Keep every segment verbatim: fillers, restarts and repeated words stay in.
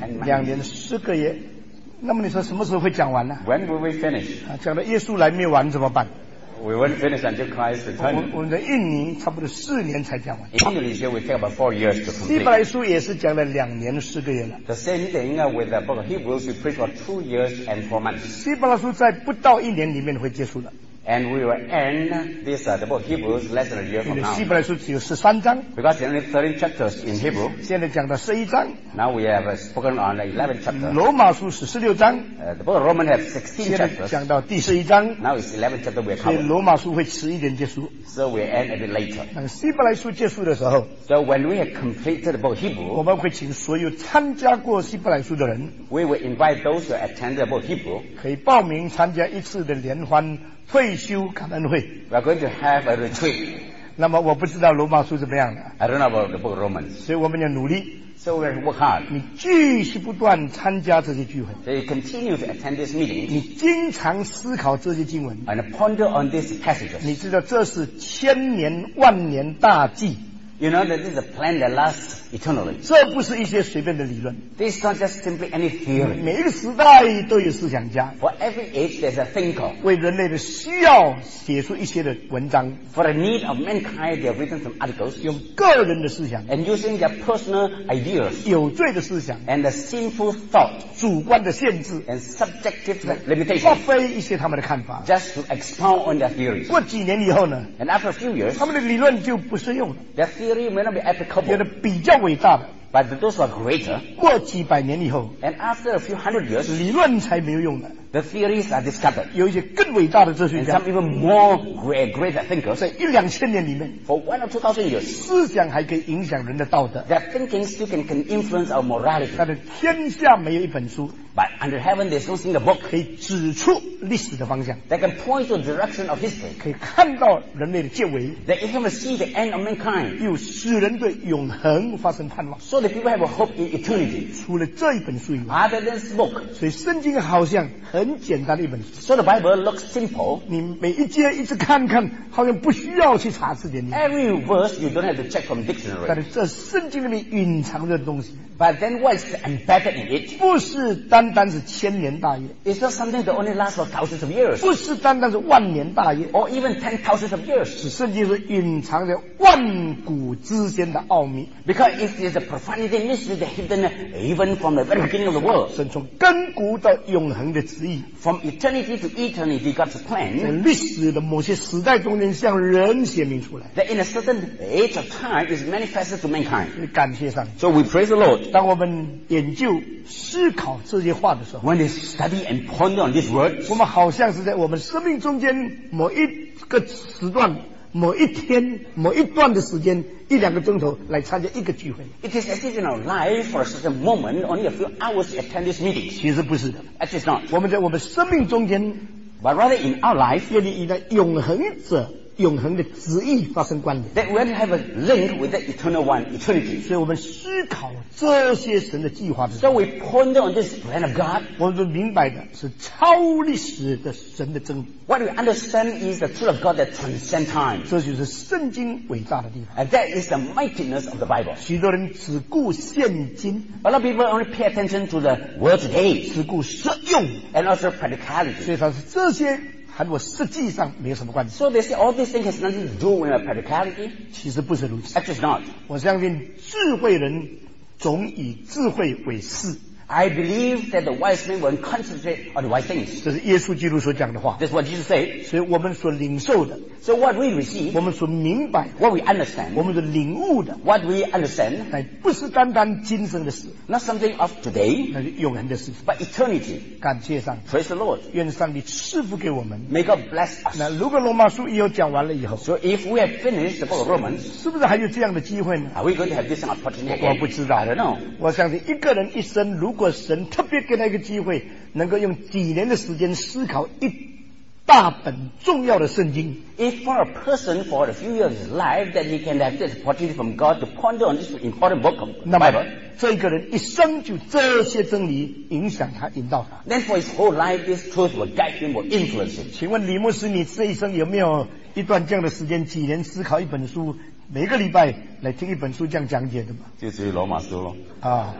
ten months. 两年十个月。那么你说什么时候会讲完呢？ When will we finish? 啊，讲到耶稣来灭完怎么办？ We won't finish until Christ 我 returns. 我们的印尼差不多四年才讲完。 In Indonesia, we take about four years to 希伯 complete. 来书也是讲了两年十个月了。 The same thing uh, with the book of Hebrews, we preach for two years and four months. 希伯来书在不到一年里面会结束的， And we will end this, uh, the book of Hebrews less than a year 因 from 为 now. 希伯来书只有十三章， Because there are only thirteen chapters in Hebrew. 现在讲到十一章。 Now we have uh, spoken on the eleventh chapter. 罗马书是十六章， Uh, the book of Romans has sixteen 现在 chapters. 讲到第十一章， Now it's eleventh chapter we are 所以 covering. 罗马书会迟一点结束。 So we end a bit later. 那个希伯来书结束的时候， So when we have completed the book of 我 Hebrew, 们会请所有参加过希伯来书的人， we will invite those who attend the book of Hebrew. 可以报名参加一次的联欢退休感恩会。 We are going to have a retreat. 那么我不知道罗马书怎么样的， I don't know about the book of Romans. 所以我们要努力， So we have to work hard. 你继续不断参加这些聚会， So you continue to attend this meeting 你经常思考这些经文， and ponder on these passages. 你知道这是千年万年大计， You know that this is a plan that lasts eternally. 这不是一些随便的理论。 This is not just simply any theory. 每一个时代都有思想家， For every age, there's a thinker. 为人类的需要写出一些的文章， For the need of mankind, they have written some articles 用个人的思想、 and using their personal ideas 有罪的思想、 and the sinful thought 主观的限制， and subjective 发 limitations 挥一些他们的看法。 just to expound on their theories. 过几年以后呢， And after a few years, 他们的理论就不适用了。 their theory may not be 有的 applicable, 比较伟大的， but those who are greater, 过几百年以后， and after a few hundred years, 理论才没有用的。 the theories are discovered. 有一些更伟大的哲学 And 家， some even more great, greater thinkers, 在一两千年里面， for one or two thousand years, 思想还可以影响人的道德。 their thinking still can, can influence our morality. 但是天下没有一本书 But under heaven, there's no single book 可以指出历史的方向， that can point to the direction of history, 可以看到人类的结尾， that you can see the end of mankind, 又使人对永恒发生盼望。 so that people have a hope in eternity. 除了这一本书以外， Other than this book, 所以圣经好像很简单的一本书， so the Bible looks simple. 你每一节一直看看，好像不需要去查字典里。 Every verse you don't have to check from 但 dictionary. 是这圣经里面隐藏着的东西， But then what's embedded in it? 不是单单是千年大业， It's not something that only lasts for thousands of years, 不是单单是万年大业， or even ten thousands of years. 是圣经是隐藏着万古之间的奥秘。 Because it is a profundity mystery that hidden even from the very beginning of the world. 神从亘古到永恒的旨意， From eternity to eternity, God's 在 plan 历史的某些时代中间向人显明出来。 that in a certain age of time is manifested to mankind. 所以感谢上帝。 So we praise the Lord. 当我们研究思考这些话的时候， When they study and ponder on these words, 我们好像是在我们生命中间某一个时段、某一天、某一段的时间，一两个钟头来参加一个聚会。 it is as if in our life for a certain moment, only a few hours to attend these meetings. 其实不是的， Actually, it's not. 我们在我们生命中间， But rather in our life, 愿意与那永恒者、永恒的旨意发生关联。 that we have to have a link with the eternal one, eternity. 所以我们思考这些神的计划的时 So 候， we ponder on this plan of God. 我们就明白的是超历史的神的真理。 What we understand is the truth of God that transcends time. 这就是圣经伟大的地方。 And that is the mightiness of the Bible. 许多人只顾现今， A lot of people only pay attention to the word today 只顾实用， and also practicality. 所以说这些和我实际上没有什么关系。 So they say all these things has nothing to do with practicality. 其实不是如此。 Actually, it's not. 我相信智慧人总以智慧为事， I believe that the wise men will concentrate on the wise things. 这是耶稣基督所讲的话。 That's what Jesus said. 所以我们所领受的， So what we receive, 我们所明白的， what we understand, 我们所领悟的， what we understand, 乃不是单单今生的事， not something of today, 那是永恒的事情。 but eternity. 感谢上帝， Praise the Lord. 愿上帝赐福给我们。 May God bless us. 那如果罗马书以后讲完了以后， So if we have finished the book of Romans, 是不是还有这样的机会呢？ are we going to have this opportunity 我 again? 不知道 I don't know. 我相信一个人一生，如果神特别给他一个机会，能够用几年的时间思考一大本重要的圣经， If for a person for a few years of his life that he can have this opportunity from God to ponder on this important book of the 那么 Bible, 这个人一生就这些真理影响他、引导他。 then for his whole life this truth will guide him, will influence him. 请问李牧师，你这一生有没有一段这样的时间，几年思考一本书，每个礼拜来听一本书这样讲解的吗？ 就只有罗马书咯。 啊，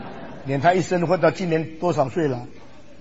连他一生活到今年多少岁了？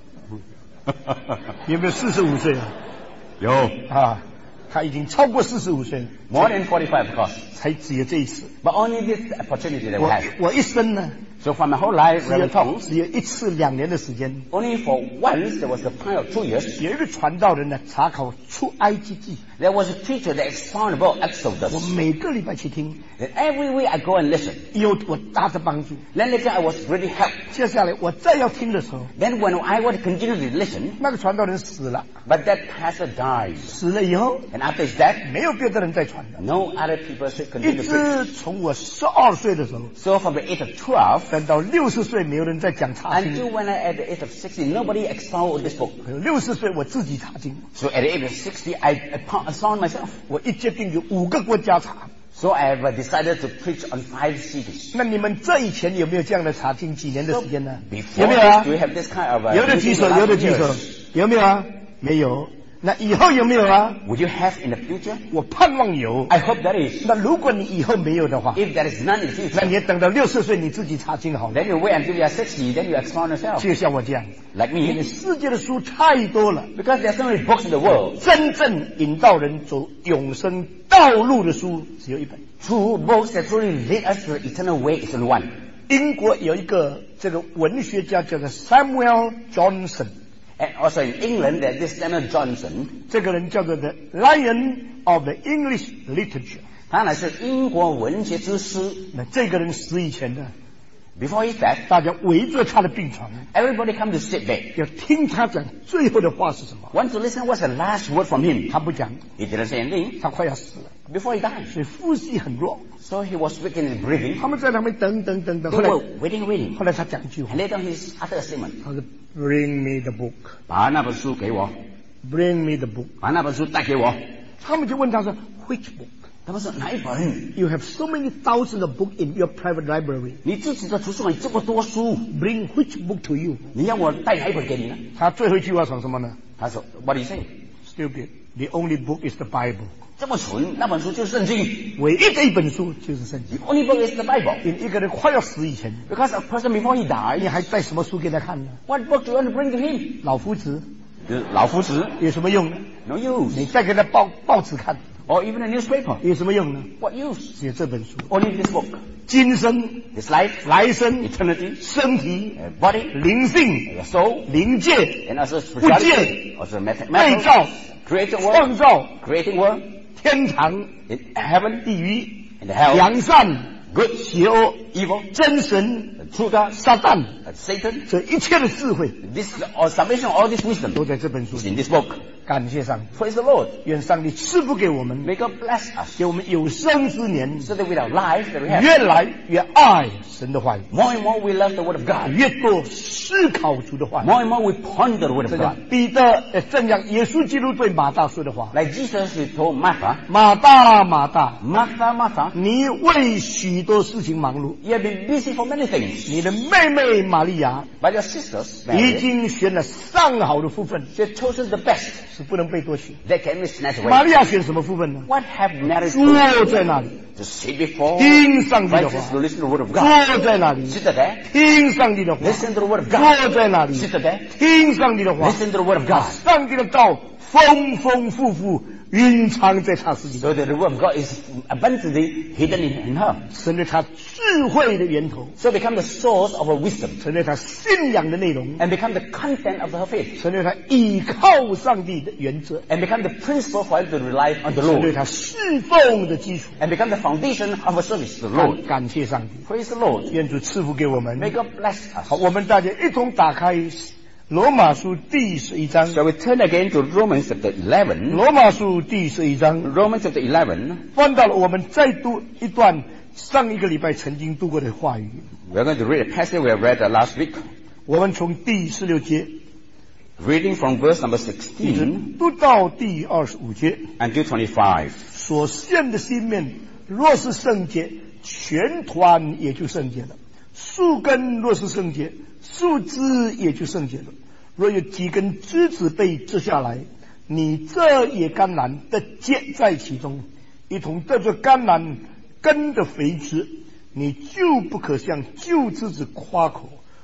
有没有四十五岁了？ 有啊，他已经超过四十五岁了。 More than forty-five, of course. 才只有这一次。 But only this opportunity that we 我 have. 我一生呢， So for my whole life, 只有 Reverend Tong, 只有一次两年的时间。 only for once there was a time of two years. 有一个传道人呢，查考出埃及记， There was a preacher that expounded about 我 Exodus. 每个礼拜去听， And every week I go and listen. 有我大的帮助。 Then later I was really helped. 接下来我再要听的时候， Then when I want to continue to listen, 那个传道人死了， but that pastor died. 死了以后， And after his death, 没有别的人再传了。 no other people should 一 continue to preach. 直从我十二岁的时候， So from the age of twelve 等到六十岁，没有人再讲查 until 经。 when I at the age of sixty, nobody expounded this book. 六十岁我自己查经， So at the age of sixty, I, I po- I found myself. 我一决定有五个国家查。 So I have uh, decided to preach on five cities. 那你们这以前有没有这样的查经几年的时间呢？ Before 有没有啊 this, do？ you have this kind of uh, 有的举手， meeting 有的 last 举手 years?， 有没有啊？没有。那以后有没有啊？ Would you have in the future? 我盼望有。 I hope there is. 那如果你以后没有的话， If there is none in the 那 future, 你等到六十岁你自己查经好了。 then you wait until you are sixty, then you expound yourself. 就像我这样， Like 因为 me. 世界的书太多了， Because there are so many books in the world. 真正引导人走永生道路的书只有一本。 Two books that truly lead us to the eternal way is only one. 英国有一个这个文学家叫做 Samuel Johnson， And also in England, there's this Samuel Johnson. 这个人叫做 The Lion of the English Literature。 他乃是英国文学之师。 那这个人死以前呢， Before his death, 大家围着他的病床， everybody come to sit there. 要听他讲最后的话是什么。 Want to listen what's the last word from him? 他不讲， He didn't say anything 他快要死了， before he died. 所以呼吸很弱。 So he was weak in his breathing. 他们在那边等等等等， They 后来 were waiting, waiting. 后来他讲一句话 And，later he uttered a statement. 他说 Bring me the book, 把那本书给我， Bring me the book。 把那本书带给我。 他们就问他说 Which book? 他们说哪一本？ You have so many thousands of books in your private library. 你自己的图书馆有这么多书， Bring which book to you? 你要我带哪一本给你呢？ 他最后一句话讲什么呢？ 他说 What do you say? Stupid. The only book is the Bible. 这么蠢，那本书就是圣经。 唯一的一本书就是圣经。 The only book is the Bible. 因为一个人快要死以前， Because a person before he 你 died, 还带什么书给他看呢？ what book do you want to bring to him? 老夫子老夫子有什么用呢？ ，no 你 use. 再给他报报纸看， Or even a newspaper, 有什么用呢？ what use? 只有这本书。 Only this book. 今生、 This life, 来生、 eternity, 身体、 uh, body, 灵性、 your soul, 灵界、 and also 不见、 spirituality, also 被 mathematics, 造、 created 创 world, 造、 creating world, 天堂、 in heaven, 地狱、 in the hell, 良善、 good, 邪恶、 evil, 真神、 true God, 撒旦， and Satan. 这一切的智慧 This or salvation, all this wisdom 都在这本书 is 里。 in this book. 感谢上帝， Praise the Lord. 愿上帝赐福给我们， May God bless us 给我们有生之年， so that with our life that we have, 越来越爱神的话语， more and more we love the Word of God. 越多思考主的话语。 More and more we ponder the Word of 这 God. 样，彼得呃正像耶稣基督对马大说的话： Like Jesus he told Martha, 马大，马大， Martha, Martha, 你为许多事情忙碌， you have been busy for many things. 你的妹妹玛利亚 But your sisters, 已 Mary, 经选了上好的福分， she has chosen the best 是不能被夺取。 that can be snatched 玛 away. 利亚选什么福分呢？ What have Mary 坐 chosen? 在那里， To sit before 听上帝的 righteous 话； to listen to the Word of God. 坐在那里， Sit there, 听上帝的话； listen to the Word of God. 坐在那里， Sit there, 听上帝的话。 listen to the Word of God. 上帝的道丰丰富富蕴藏在他心里， So that the Word of God is abundantly hidden in, in her. 成为他智慧的源头， So become the source of her wisdom 成为他信仰的内容， and become the content of her faith 成为他依靠上帝的原则， and become the principle for him to rely on the 成为 Lord 他侍奉的基础。 and become the foundation of her service to the Lord. 感感谢上帝， Praise the Lord. 愿主赐福给我们。 May God bless us. 好，我们大家一同打开罗马书第十一章。 Shall we turn again to Romans chapter eleven? 罗马书第十一章 Romans chapter eleven. 翻到了，我们再读一段上一个礼拜曾经读过的话语。 We're going to read a passage we have read uh, last week. 我们从第十六节 Reading from verse number 一直 sixteen 读到第二十五节。 until twenty-five. 所献的新面若是圣洁，全团也就圣洁了；树根若是圣洁，树枝也就圣洁了。若有几根枝子被折下来，你这也甘蓝的结在其中，一同得着甘蓝根的肥枝，你就不可向旧枝子夸口，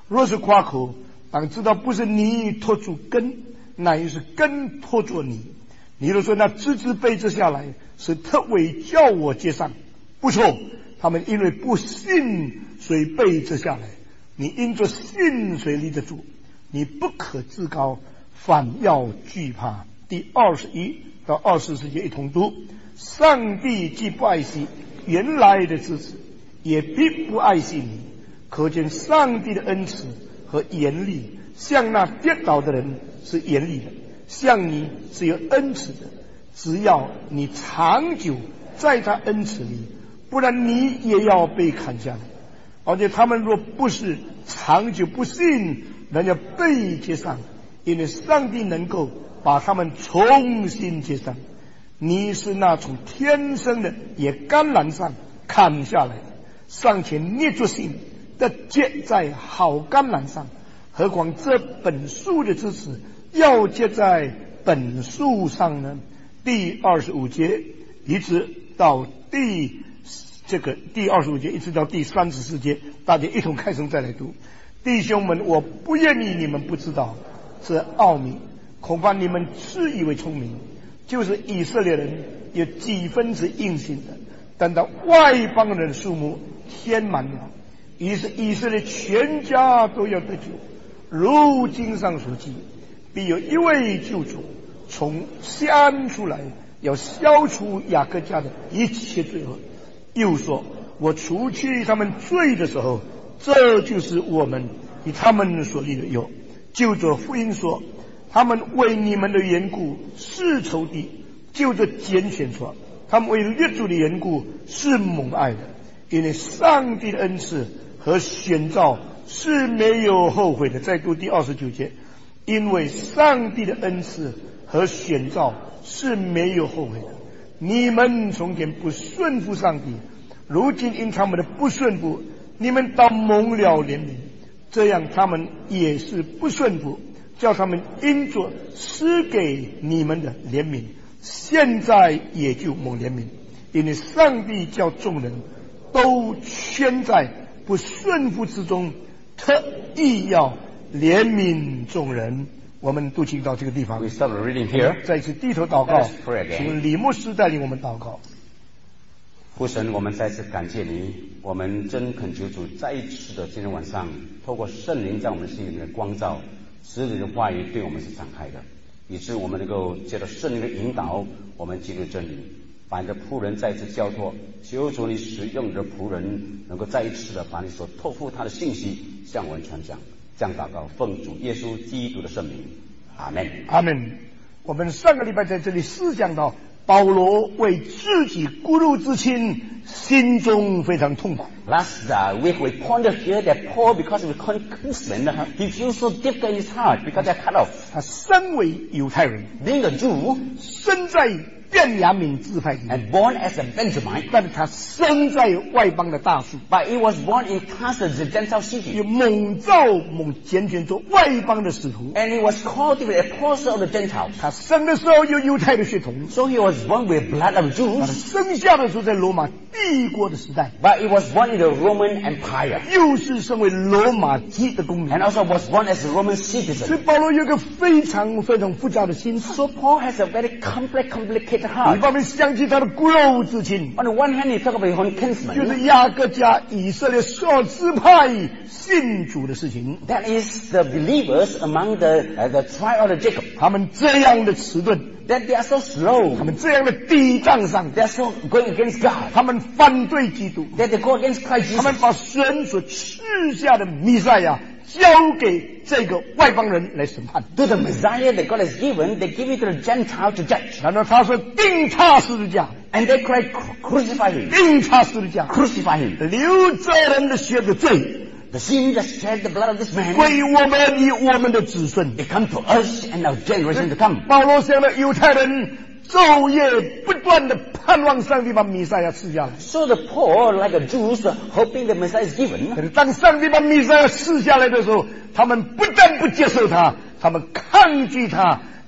若是夸口，当知道不是你拖住根，乃是根拖住你。你若说那枝子被折下来，是特为叫我接上，不错，他们因为不信，所以被折下来。你因着信，所以立得住。你不可自高，反要惧怕。第二十一到二十四节一同读。上帝既不爱惜原来的枝子，也必不爱惜你。可见上帝的恩慈和严厉，向那跌倒的人是严厉的，向你是有恩慈的。只要你长久在他恩慈里，不然你也要被砍下来。而且他们若不是长久不信，人家被接上，因为上帝能够把他们重新接上。你是那从天生的野橄榄上砍下来的，尚且捏着心的结在好橄榄上，何况这本树的枝子要结在本树上呢？第二十五节一直到第这个第二十五节一直到第三十四节，大家一同开声再来读。弟兄们，我不愿意你们不知道这奥秘，恐怕你们自以为聪明。就是以色列人有几分之硬性的，但到外邦人的数目填满了，于是以色列全家都要得救。如经上所记，必有一位救主从西安出来，要消除雅各家的一切罪恶。又说，我除去他们罪的时候，这就是我们与他们所立的约。就着福音说，他们为你们的缘故是仇敌，就着拣选说，他们为列祖的缘故是蒙爱的。因为上帝的恩赐和选召是没有后悔的。再读第二十九节，因为上帝的恩赐和选召是没有后悔的。你们从前不顺服上帝，如今因他们的不顺服，你们倒蒙了怜悯。这样他们也是不顺服，叫他们因着施给你们的怜悯，现在也就蒙怜悯。因为上帝叫众人都圈在不顺服之中，特意要怜悯众人。我们读经到这个地方， We stop reading here. 再次低头祷告，请李牧师带领我们祷告。 父神，我们再次感谢你，我们真恳求主再一次的今天晚上透过圣灵在我们心里面的光照，使你的话语对我们是敞开的，以致我们能够借着圣灵的引导，我们进入真理，把你的仆人再次交托。求主你使用你的仆人能够再一次的把你所托付他的信息向我们传讲。这样祷告，奉主耶稣基督的圣名，阿门。 阿门。我们上个礼拜在这里思想到，保罗为自己孤陋之亲，心中非常痛苦。 Last uh, week we pointed here that Paul, because of his concupiscence, he feels so difficult in his heart because they're cut off. 他身为犹太人， Being a Jew, 生在便雅悯支派里， and born as a Benjamite, 但是他生在外邦的大树， but he was born in Tarsus, the Gentile city. 有蒙召蒙拣选做外邦的使徒。 And he was called to be an apostle of the Gentiles. 他生的时候有犹太的血统， So he was born with blood of 他 Jews, 生下的时候在罗马帝国的时代， but he was born in the Roman Empire, 又是身为罗马籍的公民。 and also was born as a Roman 所以 citizen. 保罗有一个非常非常复杂的心思。 So Paul has a very complex, complicated 一 heart. 方面想起他的孤陋之亲， On the one hand, he talked about his own 就 kinsman. 是雅各家以色列所支派信主的事情。 That is the believers among the, uh, the tribe of Jacob. 他们这样的迟钝， That they are so slow. 他们这样的抵挡上帝， They are so going against God. 他们反对基督， That they go against Christ 他们 Jesus. 把神所赐下的弥赛亚交给这个外邦人来审判。 To the Messiah that God has given, they give it to the Gentile to judge. 然后他说钉他十字架， And they cry, crucify him. 钉他十字架， Crucify him. 流这人的血的罪 The sin that shed the blood of this man, 归我们与我们的子孙。 it come to us and our generation to come. 保罗想的犹太人昼夜不断的盼望上帝把弥赛亚赐下来， So the poor, like the Jews, hoping the Messiah is 可 given. 是当上帝把弥赛亚赐下来的时候，他们不但不接受他，他们抗拒他，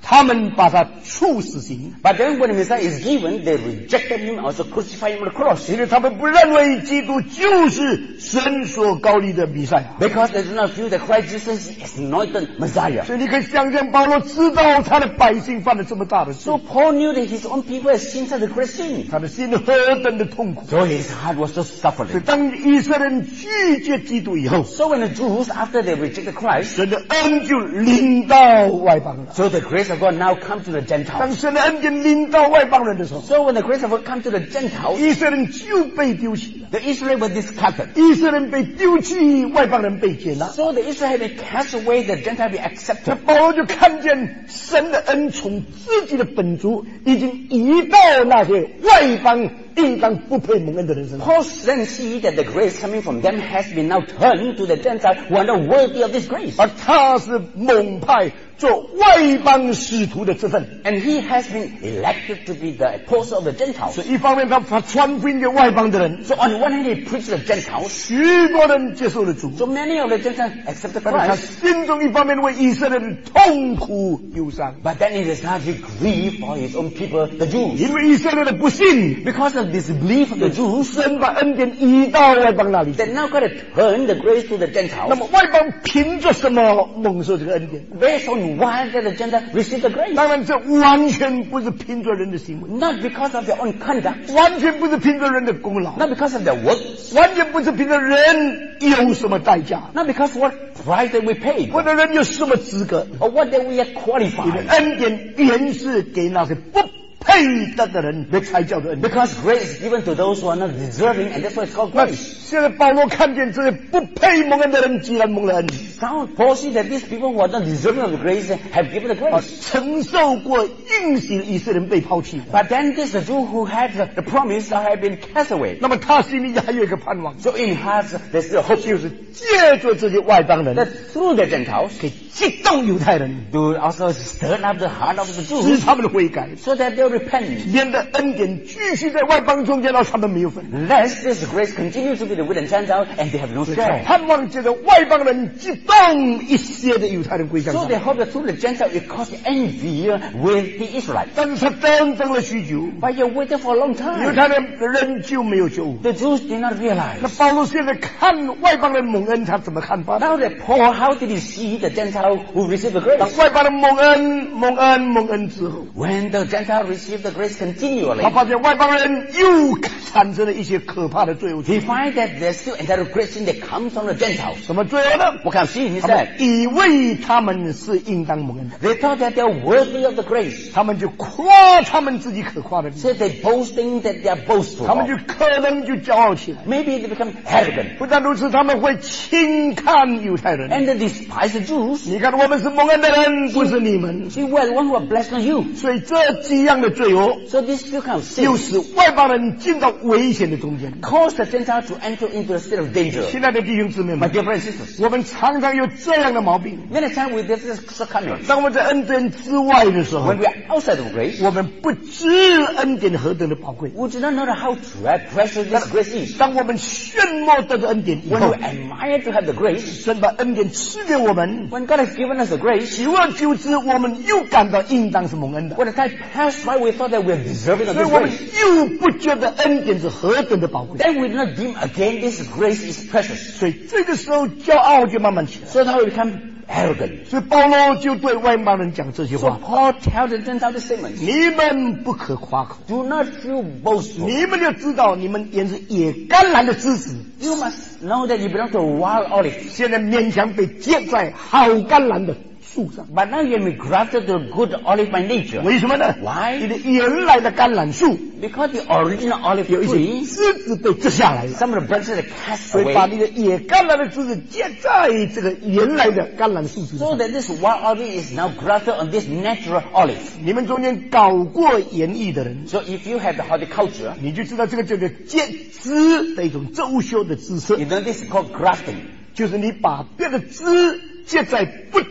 他们把他处死刑。 But then when the Messiah is given, they rejected him, also crucified him on the cross. 因为他们不认为基督就是神所高立的弥赛亚。 Because they do not feel that Christ Jesus is anointed Messiah. 所以你可以想象，保罗知道他的百姓犯了这么大的罪， So Paul knew that his own people had sinned such a great sin. 他的心何等的痛苦。 So his heart was so 所以 suffering. 当以色列人拒绝基督以后， So when the Jews, after they rejected Christ, 神的恩就临到外邦人。 so the grace of God now comes to the 当 Gentiles. 神的恩典临到外邦人的时候， So when the grace of God comes to the Gentiles, 以色列人就被丢弃了。 the Israelites were discarded. 以色列人被丢弃，外邦人被接纳。 So the Israelites had been cast away, the Gentiles be 那 accepted. 保罗就看见神的恩从自己的本族已经移到那些外邦应当不配蒙恩的人身上。 Paul then see that the grace coming from them has been now turned to the Gentiles who are not worthy of this grace. 而他是蒙派做外邦使徒的这份。 And he has been elected to be the apostle of the Gentiles. 所以一方面他他传福音给外邦的人， So on the one hand, he preached to the Gentiles. 许多人接受了主。 So many of the Gentiles accepted 但是他 Christ. 心中一方面为以色列人痛苦忧伤， But then it is not he grieved for his own people, the Jews. 因为以色列的不信， Because of this belief of the Jews, 神把恩典移到外邦那里去。 they now got to turn the grace to the 那 Gentiles. 么外邦凭着什么蒙受这个恩典？ Based on why did the Gentiles receive the grace? 当然，这完全不是凭着人的行为， Not because of their own conduct, 完全不是凭着人的功劳， not because of their works, 完全不是凭着人有什么代价， not because what price that we paid, 或者人有什么资格。 or what that we are 你的 qualified. 恩典原是给那些不配得的人的才叫做恩典。 Because grace is given to those who are not deserving, and that's why it's called 那 grace. 现在保罗看见这些不配蒙恩的人，既然蒙了恩， Now Paul sees that these people who are not deserving of the grace have given the 啊， grace. 承受过应许的以色列人被抛弃的， But then this the Jew who had the, the promise have been cast away. 那么他心里还有一个盼望， So in hearts there's still hope 就是借着这些外邦人， that through the Gentiles 可以激动犹太人， to also stir up the heart of the 使 Jews 他们的悔改， so that they'll repent. 免得恩典继续在外邦中间，让他们没有份。 Lest this grace continue to be the with the Gentiles and they have no 他 share. 盼望借着外邦人激动一些的犹太人归向 So 他 they，hope that through the Gentiles it caused envy with the Israelites. 但是他等等了许久， But you waited for a long 犹 time. 太人仍旧没有救恩。 The Jews did not 那 realize. 保罗现在看外邦人蒙恩，他怎么看法？ Now that Paul, how did he see the Gentile who received the 当 grace? 外邦人蒙恩、蒙恩、蒙恩之后， When the Gentile received the grace continually, 他发现外邦人又产生了一些可怕的罪恶。 he finds that there's still entitled grace sin that comes from the Gentiles. 什么罪恶呢？ What kind of sin is 他们 that? 以为他们是应当蒙恩的， They thought that they're worthy of the grace. 他们就夸他们自己可夸的地方， So they boasting that they are boastful. 他们就可能就骄傲起来。 Maybe they become arrogant 不但如此，他们会轻看犹太人。 and they despise the Jews. 你看，我们是蒙恩的人，不是你们。 See, we're the one who are blessed on you. 所以这几样的罪恶， So this still kind of 又 sin 使外邦人进到危险的中间。 cause the Gentile to enter into a state of danger. 亲爱的弟兄姊妹 My 们， dear brothers and sisters, 我们常常有这样的毛病。 many times we this is shortcomings. 当我们在恩典之外的时候 When，we are outside of grace, 我们不知恩典何等的宝贵。 we do not know how precious this grace is. 当我们炫耀得着恩典以 When 后 we，admire to have the grace, 神把恩典赐给我们， when God has given us the grace, 久而久之，我们又感到应当是蒙恩的， when the time passed by, we thought that we are deserving of 所以 this 我们 grace. 又不觉得恩典是何等的宝贵。 Then we do not deem again this grace is precious. 所以这个时候，骄傲就慢慢起来。 So now we become arrogant. 所以保罗就对外邦人讲这些 So 话： Paul tells the Gentile the statement. 你们不可夸口， Do not feel boastful. 你们要知道，你们原是野橄榄的枝子， You must know that you belong to a wild olive. 现在勉强被结在好橄榄的树上。 But now you have been grafted to a good olive by nature. 为什么呢？ Why? 你的原来的橄榄树 Because the original olive 有一些 tree, 枝子被割下来了， some of the branches are cast 所以把 away, 你的野橄榄的枝子结在这个原来的橄榄树枝 so 上。 that this wild olive is now grafted on this natural olive. 你们中间搞过园艺的人， So if you have the horticulture, 你就知道这个叫做结枝的一种周修的姿势， you know this is called grafting. 就是你把别的枝结在不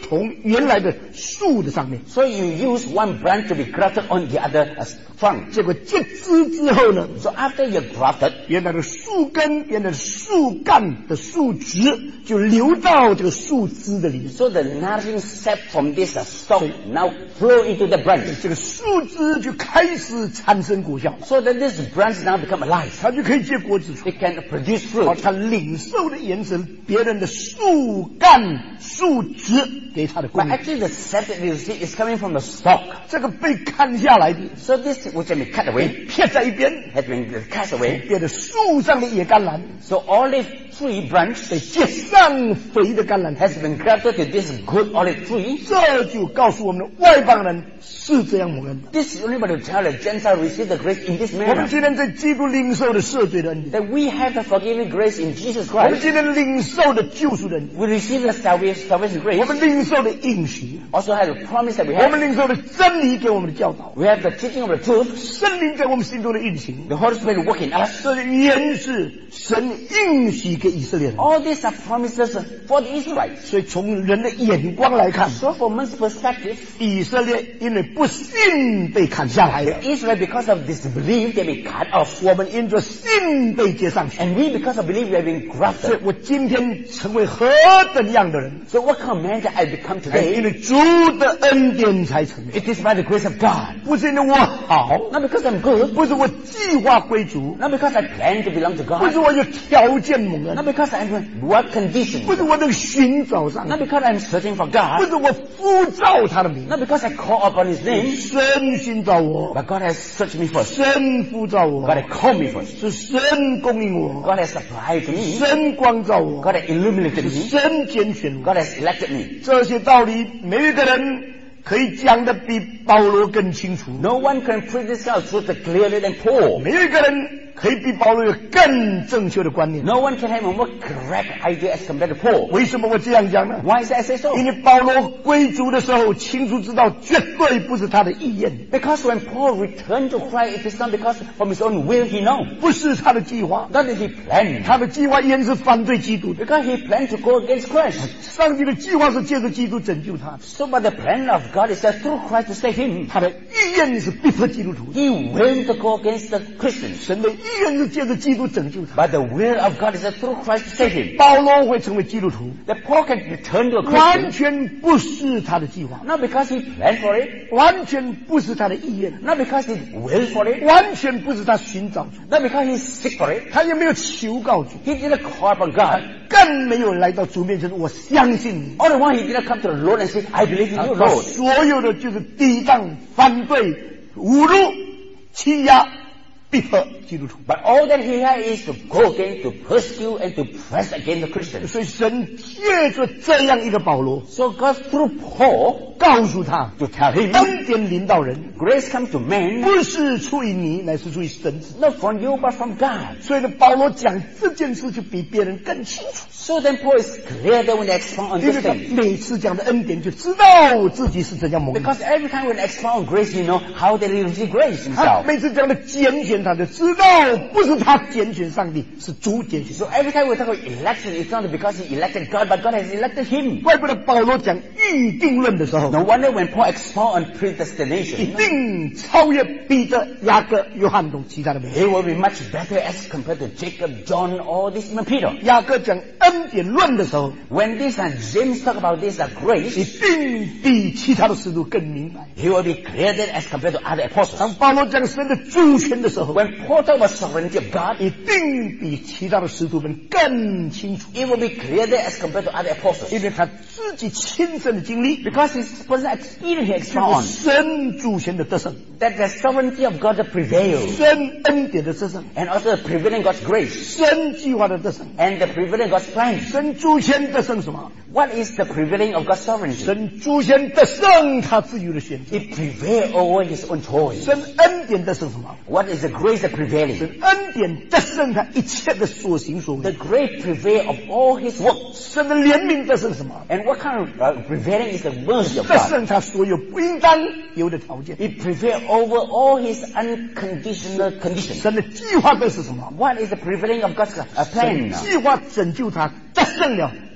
从原来的树的上面。 So you use one branch to be grafted on the other uh, trunk. 结果结枝之后呢， So after you're grafted, 原来的树根、原来的树干的树枝就流到这个树枝的里面。 so the nourishing sap from this uh, stalk now flow into the branch. 这个树枝就开始产生果效， So that this branch now become alive. 它就可以结果子出。 It can produce 好， fruit. 它领受的原神别人的树干、树枝给他的供 But 应。 actually the sap that you see is coming from the stalk. 这个被砍下来的， So this which has been cut away 撇在一边， has been cast away. 别的树上的野甘蓝， So olive tree branch 得接上肥的甘蓝， has been grafted to this good olive tree. 这就告诉我们的外邦人是这样蒙恩的。 This is only about to tell the Gentile receive the grace in this 我们 manner. 今天在基督领受的赦罪的恩典， That we have the forgiving grace in Jesus 我们 Christ. 今天领受的救赎的恩典， We receive the salvation, salvation 我 grace. 们领受的应许， Also have the promise that we 我们 have. 领受的真理给我们的教导， We have the teaching of the truth. 圣灵在我们心中的运行， The Holy Spirit work in us. 这原是神应许给以色列人。 All these are promises for the Israelites. 所以从人的眼光来看， So from man's perspective, 以色列因为不信被砍下来了， Israel because of disbelief they be cut off. 我们因着信被接上去。 And we because of belief we have been 所以 grafted. 我今天成为何等样的人， So what kind of man that I become 因 today? 为主的恩典才成为， It is by the grace of God. 不是因为我好， Not because I'm good. 不是我计划归主， Not because I plan to belong to 不是 God. 我有条件蒙恩， Not because I'm in what condition. 不是我能寻找上 Not 帝， because I'm searching for 不 God. 是我呼召他的名， Not because I call upon His name. 神寻找我， But God has searched me first. 神呼召 God 我， has called me first. 是神供应我， God has supplied to me. 神光照我， God has illuminated 是 me. 神拣选我。 God has elected me. 这些道理，没有一个人可以讲得比保罗更清楚， No one can preach this kind of truth clearly than Paul. 没有一个人可以比保罗有更正确的观念。 No one can have a more correct idea as compared to Paul. 为什么我这样讲呢？ Why is that I say so? 因为保罗归主的时候，清楚知道绝对不是他的意愿， Because when Paul returned to Christ, it is not because from his own will he know. 不是他的计划， Not that he planned. 他的计划原是反对基督的。 Because he planned to go against Christ. 上帝的计划是借着基督拯救他， So but the plan of God is that through Christ to save him. 他的意愿是逼迫基督徒， He willed to go against the Christians. 神的意愿是借着基督拯救他。 But the will of God is that through Christ to save him. 保罗会成为基督徒， That Paul can return to a 完 Christian. 全不是他的计划， Not because he planned for it. 完全不是他的意愿， Not because he willed for it. 完全不是他寻找主， Not because he seek for it. 他也没有求告主， He didn't call upon God. 更没有来到主面前，我相信你。 All the while he didn't come to the Lord and say, I believe in 他 you, 他 Lord. 所有的就是抵挡、反对、侮辱、欺压、逼迫基督徒。 But all that he had is to go against, to pursue and to press against the Christians. 所以神借着这样一个保罗， So God through Paul 告诉他， to tell him, 恩典临到人， grace comes to man, 不是出于你，乃是出于神子。 not from you but from God. 所以呢，保罗讲这件事就比别人更清楚， So then Paul is clear that when they expound on 因 this 为他 thing. 每次讲的恩典，就知道自己是怎样蒙恩。 Because every time when they expound on grace, you know how they receive grace 他 himself. 每次讲的拣选，他就知道不是他拣选上帝，是主拣选。 So every time we talk about election, it's not because he elected God, but God has elected him. 怪不得保罗讲预定论的时候， No wonder when Paul expound on 一 predestination, 定超越彼得、雅各、约翰等其他的门徒。 he will be much better as compared to Jacob, John, or this even Peter. 雅各讲恩典论的时候， When this and James talk about this uh, 一 grace, 定比其他的使徒更明白。 he will be clearer than as compared to other 当 apostles. 保罗讲神的主权的时候， When Paul talk about sovereignty of God, 一定比其他的使徒们更清楚， it will be clearer as compared to other apostles. 因为他自己亲身的经历， Because his personal experience he 就 expound 是神主权的得胜， that the sovereignty of God prevails, 神恩典的得胜， and also the prevailing God's grace, 神计划的得胜， and the prevailing God's plan. 神主权得胜什么？ What is the prevailing of God's sovereignty? 神主权得胜他自由的选择， It prevails over his own choice. 神恩典得胜什么？ What is the grace that prevailing? 神恩典得胜他一切的所行所 The 为， great prevail of all his works. 神的怜悯得胜什么？ And what kind of uh, prevailing is the mercy of 得 God? 胜他所有不应当有的条件。 It prevails over all his unconditional conditions. 神的计划的是什么？ What is the prevailing of God's uh, 神 plan? 计划拯救他，得胜了，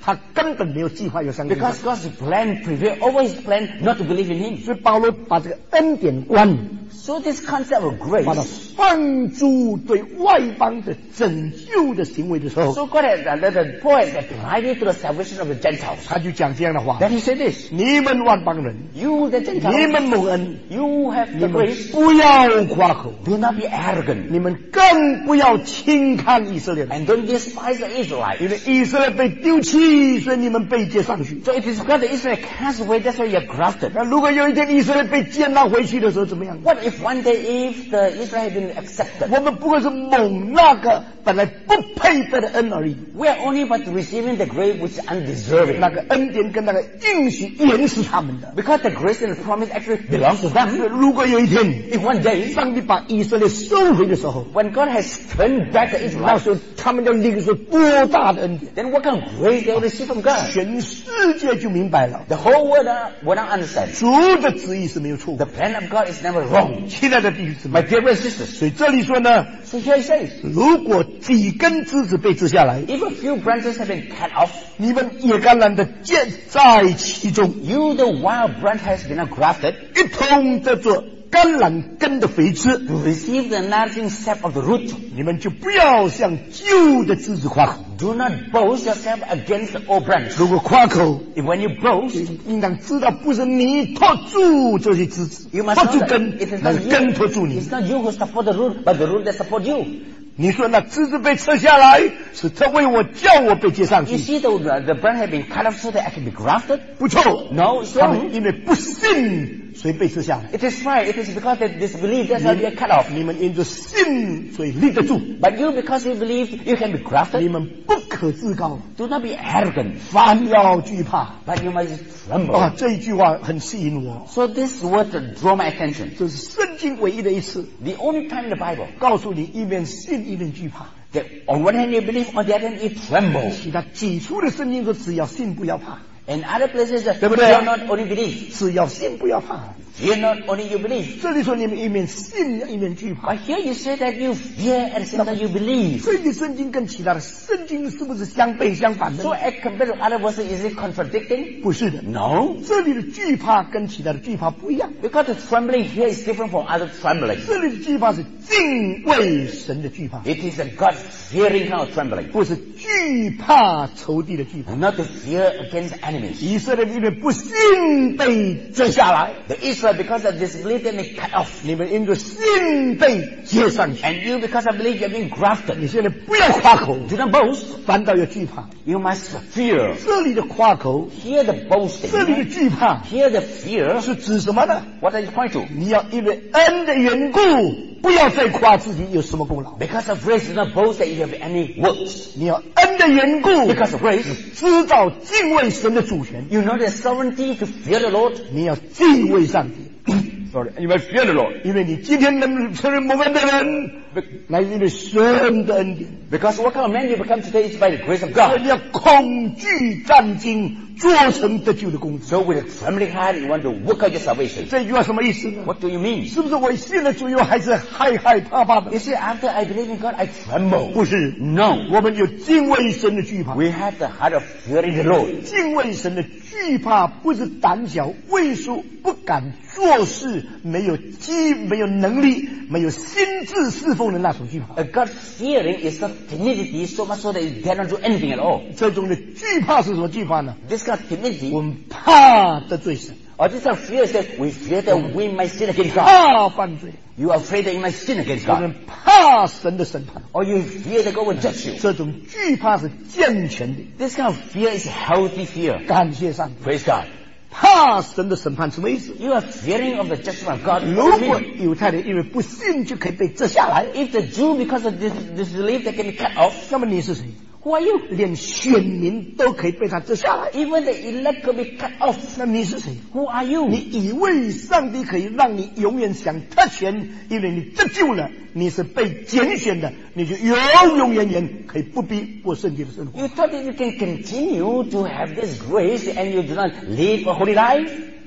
他根本没有计划要相信神。 Because God's plan prevailed over his plan not to believe in him. 所以保罗把这个恩典观 So this concept of grace, 把它放诸对外邦的拯救的行为的时候， so God has, uh, the Paul has applied it to the salvation of the Gentiles. 他就讲这样的话： Then he said this, 你们外邦人， you the 你 Gentiles, 们蒙恩， you have 你 the 们 grace, 不要夸口， do not be arrogant, 你们更不要轻看以色列人， and don't despise the 因 Israelites. 为以色列被丢弃，所以你们被接上去。 So it is because the Israelites cast away, that's why you are grafted. 那如果有一天以色列被接纳回去的时候，怎么样？ What if one day if the Israel had been accepted? 我们不过是蒙那个本来不配得的恩而已。 We are only but receiving the grace which is undeserving. 那个恩典跟那个应许原是他们的。 Because the grace and the promise actually belongs to them. 如果有一天 If one day, 上帝把以色列收回的时候， when God has turned back the 那 Israelites, 时候他们要领受多大的恩典， then what kind of grace they will receive from God? 全世界就明白了， The whole world uh, will not understand. 主的旨意是没有错误 The 的。 plan of God is never wrong. 亲爱的弟兄姊 My 妹， dear brothers and sisters, 所以这里说呢， so here he says, 如果几根枝子被枝下来， if a few branches have been cut off, 你们野橄榄的箭在其中， you the wild branch has been grafted 一同得着橄榄根的肥枝， to receive the nourishing sap of the root. 你们就不要向旧的枝子夸口。 Do not boast yourself against the old branch. 如果夸口， If when you boast, 应当知道不是你拖住这些枝子， you must 拖 know 住 that 根 it is， 那 not 是根 you, 拖住你 it's。not you who support the root, but the root that support you. 你说那枝子被扯下来，是他为我叫我被接上 You 去， see, the, the branch has been cut off so that I can be grafted. 不错。 No, it's 他 wrong. 们因为不信，所以被撕下来。 It is right. It is because they disbelieve. That's why they are cut off. 你们因着信，所以立得住。 But you, because you believe, you can be 你 grafted. 们不可自高， Do not be arrogant, 反要惧怕。 but you must tremble. 啊，这一句话很吸引我， So this word drew my attention. 这是圣经唯一的一次 The only time in the Bible 告诉你一面信一面惧怕。 that on one hand you believe, on the other hand you tremble. 其他起初的圣经说只要信不要怕， In other places, uh, 对不对？ fear not only believe. 只要信不要怕。 Fear not only you believe. 这里说你们一面信一面惧怕。 But here you say that you fear and say that you believe. 这些圣经跟其他的圣经是不是相悖相反的 So as compared to other verses, is it contradicting? 不是的， No. 这里的惧怕跟其他的惧怕不一样。 Because the trembling here is different from other trembling. 这里的惧怕是敬畏神的惧怕， It is a God-fearing kind of trembling. 不是惧怕仇敌的惧怕。 Not the fear against enemies. 以色列因为不信被折下来， The Israel, because of disbelief, they may cut off. 你们因着信被接上去。 And you, because of belief, you have been 你 grafted. 现在不要夸口， Do not boast. 反倒要惧怕。 You must fear. 这里的夸口， Hear the 这里的 boasting. 惧怕 Hear the fear. 是指什么呢？ What are you pointing to? 你要因为恩的缘故，不要再夸自己有什么功劳。 Because of grace, do not boast that you have any works. 你要恩的缘故， Because of grace, 知道敬畏神的主权， you know the sovereignty to fear the Lord. 你要敬畏上帝。 Sorry, you must fear the Lord. 因为你今天能成为蒙恩的人，乃是因为神的恩典。 Because what kind of man you become today is by the grace of 所以 God. 你要恐惧战惊，做成得救的工作。 So with a trembling heart, you want to work out your salvation. 这句话什么意思呢？ What do you mean? 是不是我信了主以后还是害害怕怕的 You？see, after I believe in God, I tremble. 不是， No. 我们有敬畏神的惧怕。 We have the heart of fearing the Lord. 敬畏神的惧怕不是胆小、畏缩、不敢做事、没有机、没有能力、没有心智侍奉的那种惧怕。 A God fearing is not timidity, so much so that you dare not do anything at all. 这种的惧怕是什么惧怕呢？ This kind of timidity, 我们怕得罪神， or this kind of fear is that we fear that we might sin against God. 怕犯罪， You are afraid that you might sin against 我 God. 们怕神的审判。 Or you fear that God will judge you. 这种惧怕是健全的。 This kind of fear is healthy fear. 感谢上帝， Praise God. 怕神的审判什么意思？ You are fearing of the judgment of God. 如果犹太人因为不信就可以被折下来， If the Jew, because of this disbelief, they can be cut off, 那么你是谁？ who are you? 连选民都可以被他折下来， Even the elect could be cut off. 那你是谁？ Who are you? 你以为上帝可以让你永远享特权，因为你得救了，你是被拣选的，你就永永远远可以不必过圣洁的生活。 You thought that you can continue to have this grace and you do not live a holy life?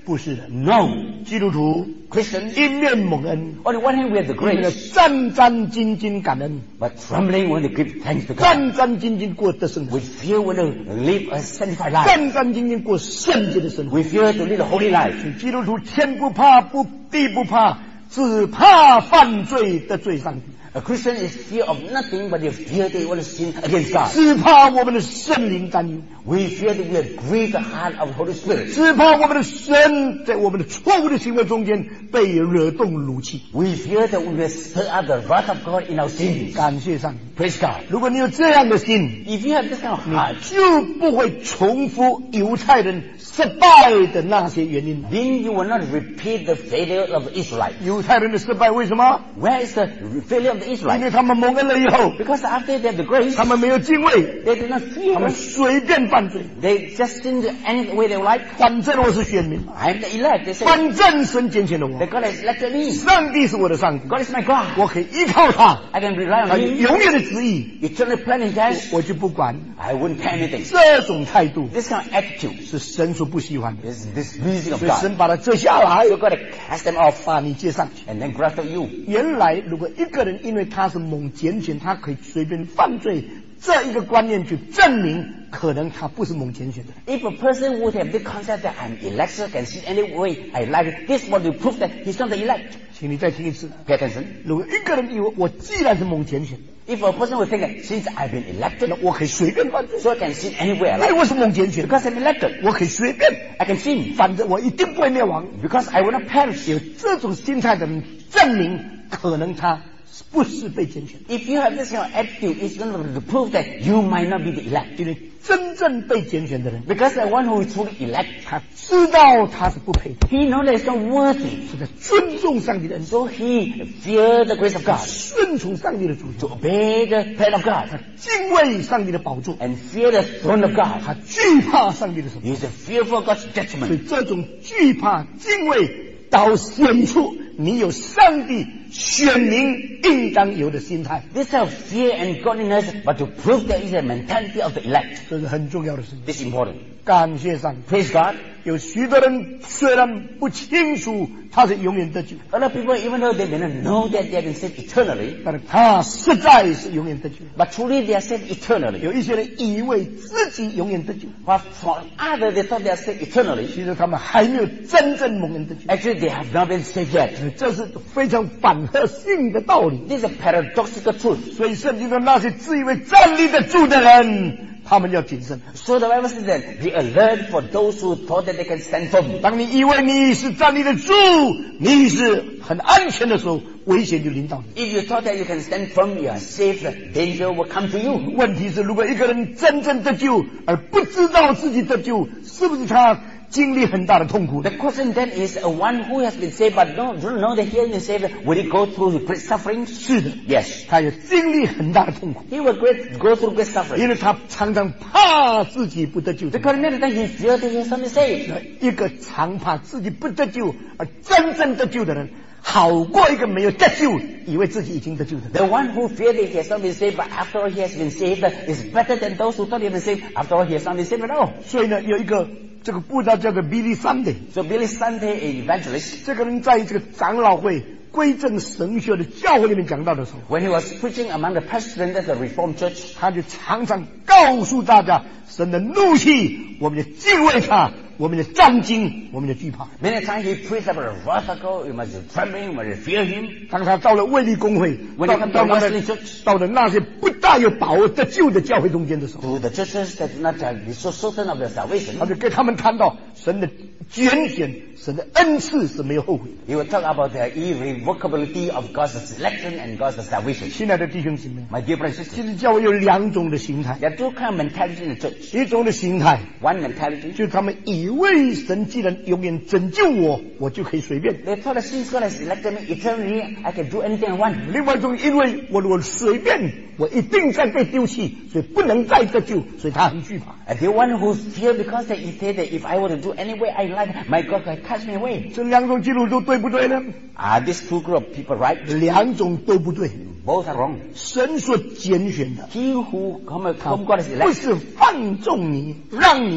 不是的。 No. 基督徒 Christians, 一面蒙恩， on the one hand we have the 一面 grace, 战战兢兢感恩， but trembling when we give thanks to God. 战战兢兢过得胜的 We fear when to live a sanctified life. 战战兢兢过圣洁的生活。 We fear to live a holy life. 基督徒天不怕，不地不怕，只怕犯罪得罪上帝， A Christian is fear of nothing but they fear they want to sin against God. 只怕我们的圣灵担忧， We fear that we have grieved the heart of the Holy Spirit. 只怕我们的神在我们的错误的行为中间被惹动怒气。 We fear that we will stir up the wrath of God in our sins. 感谢上帝！ Praise God. 如果你有这样的心， If you have this kind of heart, 就不会重复犹太人失败的那些原因。 then you will not repeat the failure of the Israelites. 犹太人的失败为什么？ Where is the failure of the 因 Israelites? 为他们蒙恩了以后， Because after they have the grace, 他们没有敬畏， they did not 他们 fear. 随便犯罪。 They just sin any way they like. 反正我是选民， I am the elect. They say 反正神拣选了我 that，God has elected me. 上帝是我的上帝， God is my God. 我可以依靠他， I can rely 他 on 有 Him. 永远的旨意， Eternal plan He has. 我就不管。 I wouldn't care anything. 这种态度 This kind of attitude 是神所不喜欢的， is displeasing of 所以 God. 神把它遮下来， So God has cast them off 把你接上去。 and then grafted you. 原来，如果一个人因为他是蒙拣选，他可以随便犯罪，这一个观念就证明，可能他不是蒙拣选的。 If a person would have the concept that I'm elected, can sin any way I like, this would prove that he's not the elect. 请你再听一次。 Pay attention. 如果一个人以为我既然是蒙拣选， If a person would think that since I've been 那 elected, 我可以随便犯罪， so I can sin anywhere I 因为 like. 我是蒙拣选， Because I'm elected, 我可以随便， I can sin. 反正我一定不会灭亡。 Because I will not perish. 有这种心态的人，证明可能他不是被拣选的。 If you have this kind of attitude, it's going to prove that you might not be the elect. 因为真正被拣选的人， Because the one who is truly elect, 他知道他是不配的， he knows that he's not worthy. 是在尊重上帝的恩宠， So he fears the grace of God, 顺从上帝的主 to 张， obey the plan of God, 敬畏上帝的宝座， and fear the throne of God. 他惧怕上帝的审判。 He is fearful of God's 所以 judgment. 这种惧怕、敬畏，到显出你有上帝选民应当有的心态， This kind of fear and godliness, but to prove there is a mentality of the elect. 这是很重要的事情。 This is important. 感谢上帝。 Praise God. 有许多人虽然不清楚他是永远得救， A lot of people, even though they may not know that they have been saved eternally, 但是他实在是永远得救。 but truly they are saved eternally. 有一些人以为自己永远得救， But for others, they thought they are saved eternally. 其实他们还没有真正蒙恩得救。 Actually, they have not been saved yet. 这是非常反合性的道理。 This is a paradoxical truth. 所以圣经说，那些自以为站立得住的人，他们要谨慎。 So the Bible says that be alert for those who thought that they can stand firm. 当你以为你是站立得住，你是很安全的时候，危险就临到你。 If you thought that you can stand firm, you are safe, danger will come to you. 问题是，如果一个人真正得救而不知道自己得救，是不是他经历很大的痛苦 The question then is, uh, one who has been saved but don't, don't know that he has been saved, will he go through great sufferings? 是的， Yes. 他有经历很大的痛苦， He will great, go through great suffering. 因为他常常怕自己不得救。 Because many times he feared that he has not been saved. 一个常怕自己不得救而真正得救的人，好过一个没有得救，以为自己已经得救的人。 The one who feared that he has not been saved, but after all he has been saved, is better than those who thought he had been saved. After all, he has not been saved at all. 所以呢，有一个这个布道叫做 Billy Sunday， So Billy Sunday, an evangelist, 这个人在这个长老会归正神学的教会里面讲到的时候， when he was preaching among the presidents of the Reformed Church, 他就常常告诉大家，神的怒气，我们要敬畏他，我们要战惊，我们要惧怕。 many times he preached about the wrath of God, you must be trembling, you must fear him. 当他到了卫理公会， When 到 he came 到 to 那 Wesley Church, 到了那些不大有把握得救的教会中间的时候， to the churches that do not be so certain of their 他 salvation, 就跟他们谈到神的拣选，神的恩赐是没有后悔的。 he will talk about the irrevocability of God's selection and God's salvation. 亲爱的弟兄姊妹， My dear brothers and 其 sisters, 实教会有两种的形态， there are two kind of mentality in the church. 一种的形态 One mentality, 就是他们以为神既然永远拯救我，我就可以随便； they thought that since God has elected me eternally, I can do anything I want. 另外一种，因为我如果随便，我一定再被丢弃，所以不能再得救，所以他很惧怕。 And the one who fear because they say that if I were to do any way I like, my God can cast me away. 这两种基督徒对不对呢？ Are these two group of people right? 两种都不对。 Both are wrong. 神所拣选的， He who come whom God has 不 elected 是放纵你，让你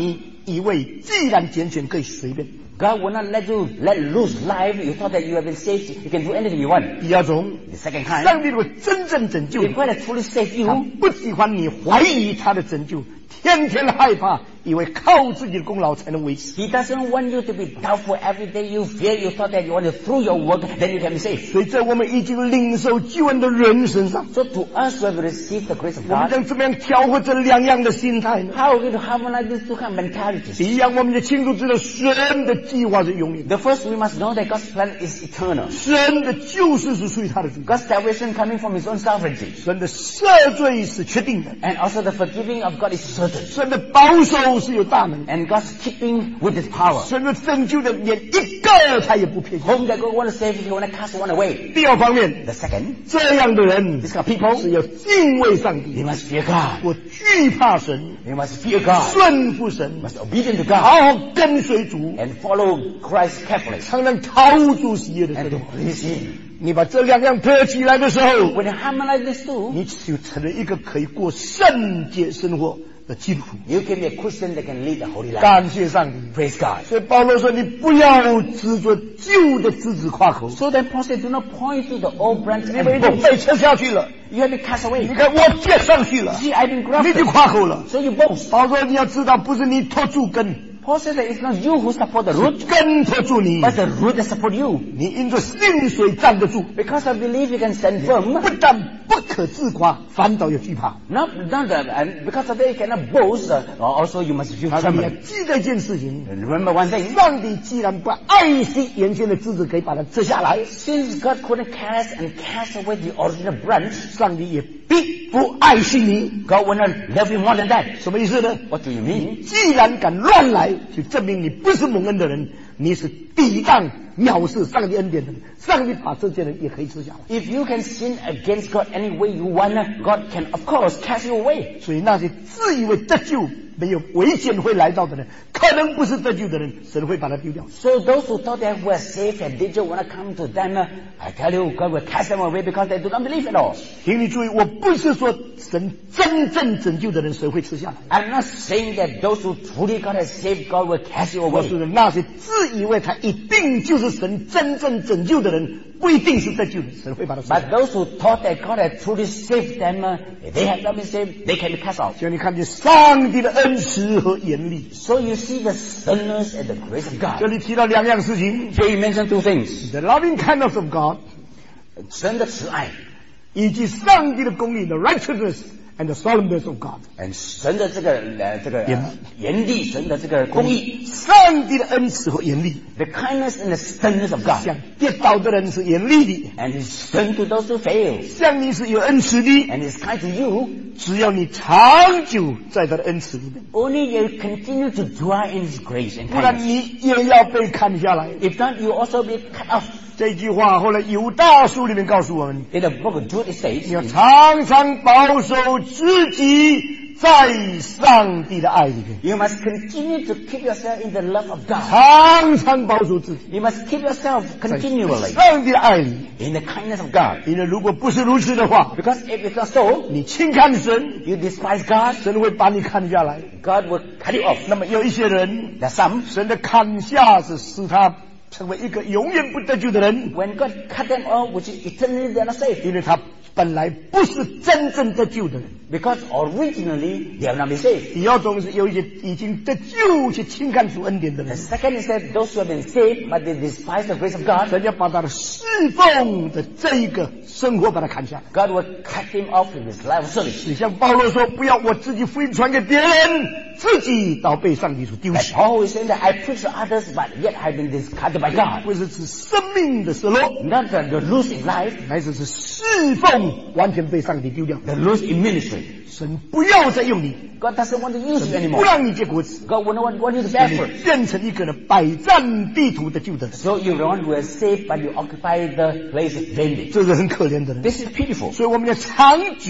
以为既然拣选可以随便。 God will not let you let loose life. You thought that you have been saved. You can do anything you want. 第二种， The second kind, 上帝如果真正拯救 if 你， God has truly saved 他 you, 不喜欢你怀疑他的拯救，天天害怕，以为靠自己的功劳才能维持。 He doesn't want you to be doubtful every day. You fear. You thought that you want to through your work, then you can be saved. 所以在我们已经领受救恩的人身上， So to us who have received the grace of 我们 God, 将怎么样调和这两样的心态呢？ how are we to harmonize these two kind of mentalities? 第一样，我们就清楚知道神的计划是永远的， The first, we must know that God's plan is eternal. 神的救赎是属于他的主， God's salvation coming from His own sovereignty. 神的赦罪是确定的， And also the forgiving of God is certain. 神的保守是有大能的， And God's keeping with His power. 神的拯救的连一个他也不撇下。 Whom that God want to save, He want to cast one away. 第二方面， The second, 这样的人 this kind of people, 是要敬畏上 they 帝， must fear God. 我惧怕神， They must fear God. 顺服神， Must obedient to 好 God. 好跟随主， And follow Christ carefully. 才能讨主喜悦的 And 生 to 活。 please Him. 你把这两样合起来的时候， When you harmonize these two, 你就成了一个可以过圣洁生活的基督徒。 you can be a Christian that can lead a holy life. 感谢上帝。 Praise God. 所以保罗说：“你不要执着旧的枝子夸口， So then Paul said, do not point to the old branch 你 and 们已经 boast. 被撤下去了。 You have been cast 你 away. 看我接上去了， See, I've been 你就 grafted. 夸口了。 So you boast. 保罗说：“你要知道，不是你拖住根， Paul says that it's not you who support the root, 根拖住你。 but the root that support you. 你因着信水站得住， Because I believe you can stand firm. 不但不可自夸，反倒要惧怕。 Not, not that, and because of that you cannot boast, uh, also you must feel 他说你要 trembling. 记得一件事情： And remember one thing, 上帝既然不爱惜原先的枝子，可以把它折下来， since God couldn't cast and cast away the original branch, 上帝也必不爱惜你。 God will not love you more than that. 什么意思呢？ What do you mean? 既然敢乱来，就证明你不是蒙恩的人，你是抵挡藐视上帝恩典的人。上帝把这些人也可以吃下来。 If you can sin against God any way you want, God can of course cast you away. 所以那些自以为得救、没有危险会来到的人，可能不是得救的人，神会把他丢掉。 So those who thought they were safe and danger will not come to them, uh, I tell you, God will cast them away because they do not believe at all. 请你注意，我不是说神真正拯救的人，神会吃下来。 I'm not saying that those who truly God has saved, God will cast you 我 away. 说的那些自以为他一定就是神真正拯救的人，不一定是得救的，神会把他吃下 But 来。 those who thought that God had truly saved them, uh, if they have not been saved, they can be cast out. 只要你看见上帝的恩慈和严厉， So you see the stillness and the grace of 这 God. 里提到两样事情 Here you mention two things. ：the loving kindness of God， 神的慈爱以及上帝的公义 ，the righteousness and the solemnness of God。 and 神的这个呃这个严呃严厉，神的这个公义上帝的恩慈和严厉， ，the kindness and the stillness of God, 向跌倒的人是严厉的， and His stern to those who fail, 向你是有恩慈的。 and His kind to you. 只要你长久在他的恩慈里面， Only you continue to dwell in His grace and 不然 kindness. 你也要被看下来。 If not, you also be cut off. 这句话后来犹大书里面告诉我们， In the book of Jude, it says, 你要常常保守自己在上帝的爱里面， you must continue to keep yourself in the love of God. 常常保守自己 You must keep yourself 在 continually 上帝的爱里。 in the kindness of God. 因为如果不是如此的话， Because if it's not so, 你轻看神， you despise God, 神会把你看下来。 God will cut you off. 那么有一些人， There's some, 神的看下是使他成为一个永远不得救的人， when God cut them off, which is eternally they are not saved. 因为他本来不是真正得救的人。 Because originally they have not been saved. 第二种是有一些已经得救却轻看主恩典的 The 人， second is that those who have been saved, but they despise the grace of God, 神要把他的侍奉的这一个生活把他砍下来。 God will cut him off in his life of service. 你像保罗说：“不要我自己福音传给别人，自己倒被上帝所丢 Like 弃。 Paul is saying that I preach to others, but yet I've been discarded by ” God. 不是指生命的失落， Not the, the lose in life, 乃只是侍奉完全被上帝丢掉。 the lose in ministry. 神不要再用你， God doesn't want to use you 不 anymore. 让你结果子， God will not want you to bear 你 fruit. 变成一个呢百战地图的救的人， So you're the one who is saved, but you occupy the place vainly. 这是很可怜的人。 This is pitiful. 所以我们要长久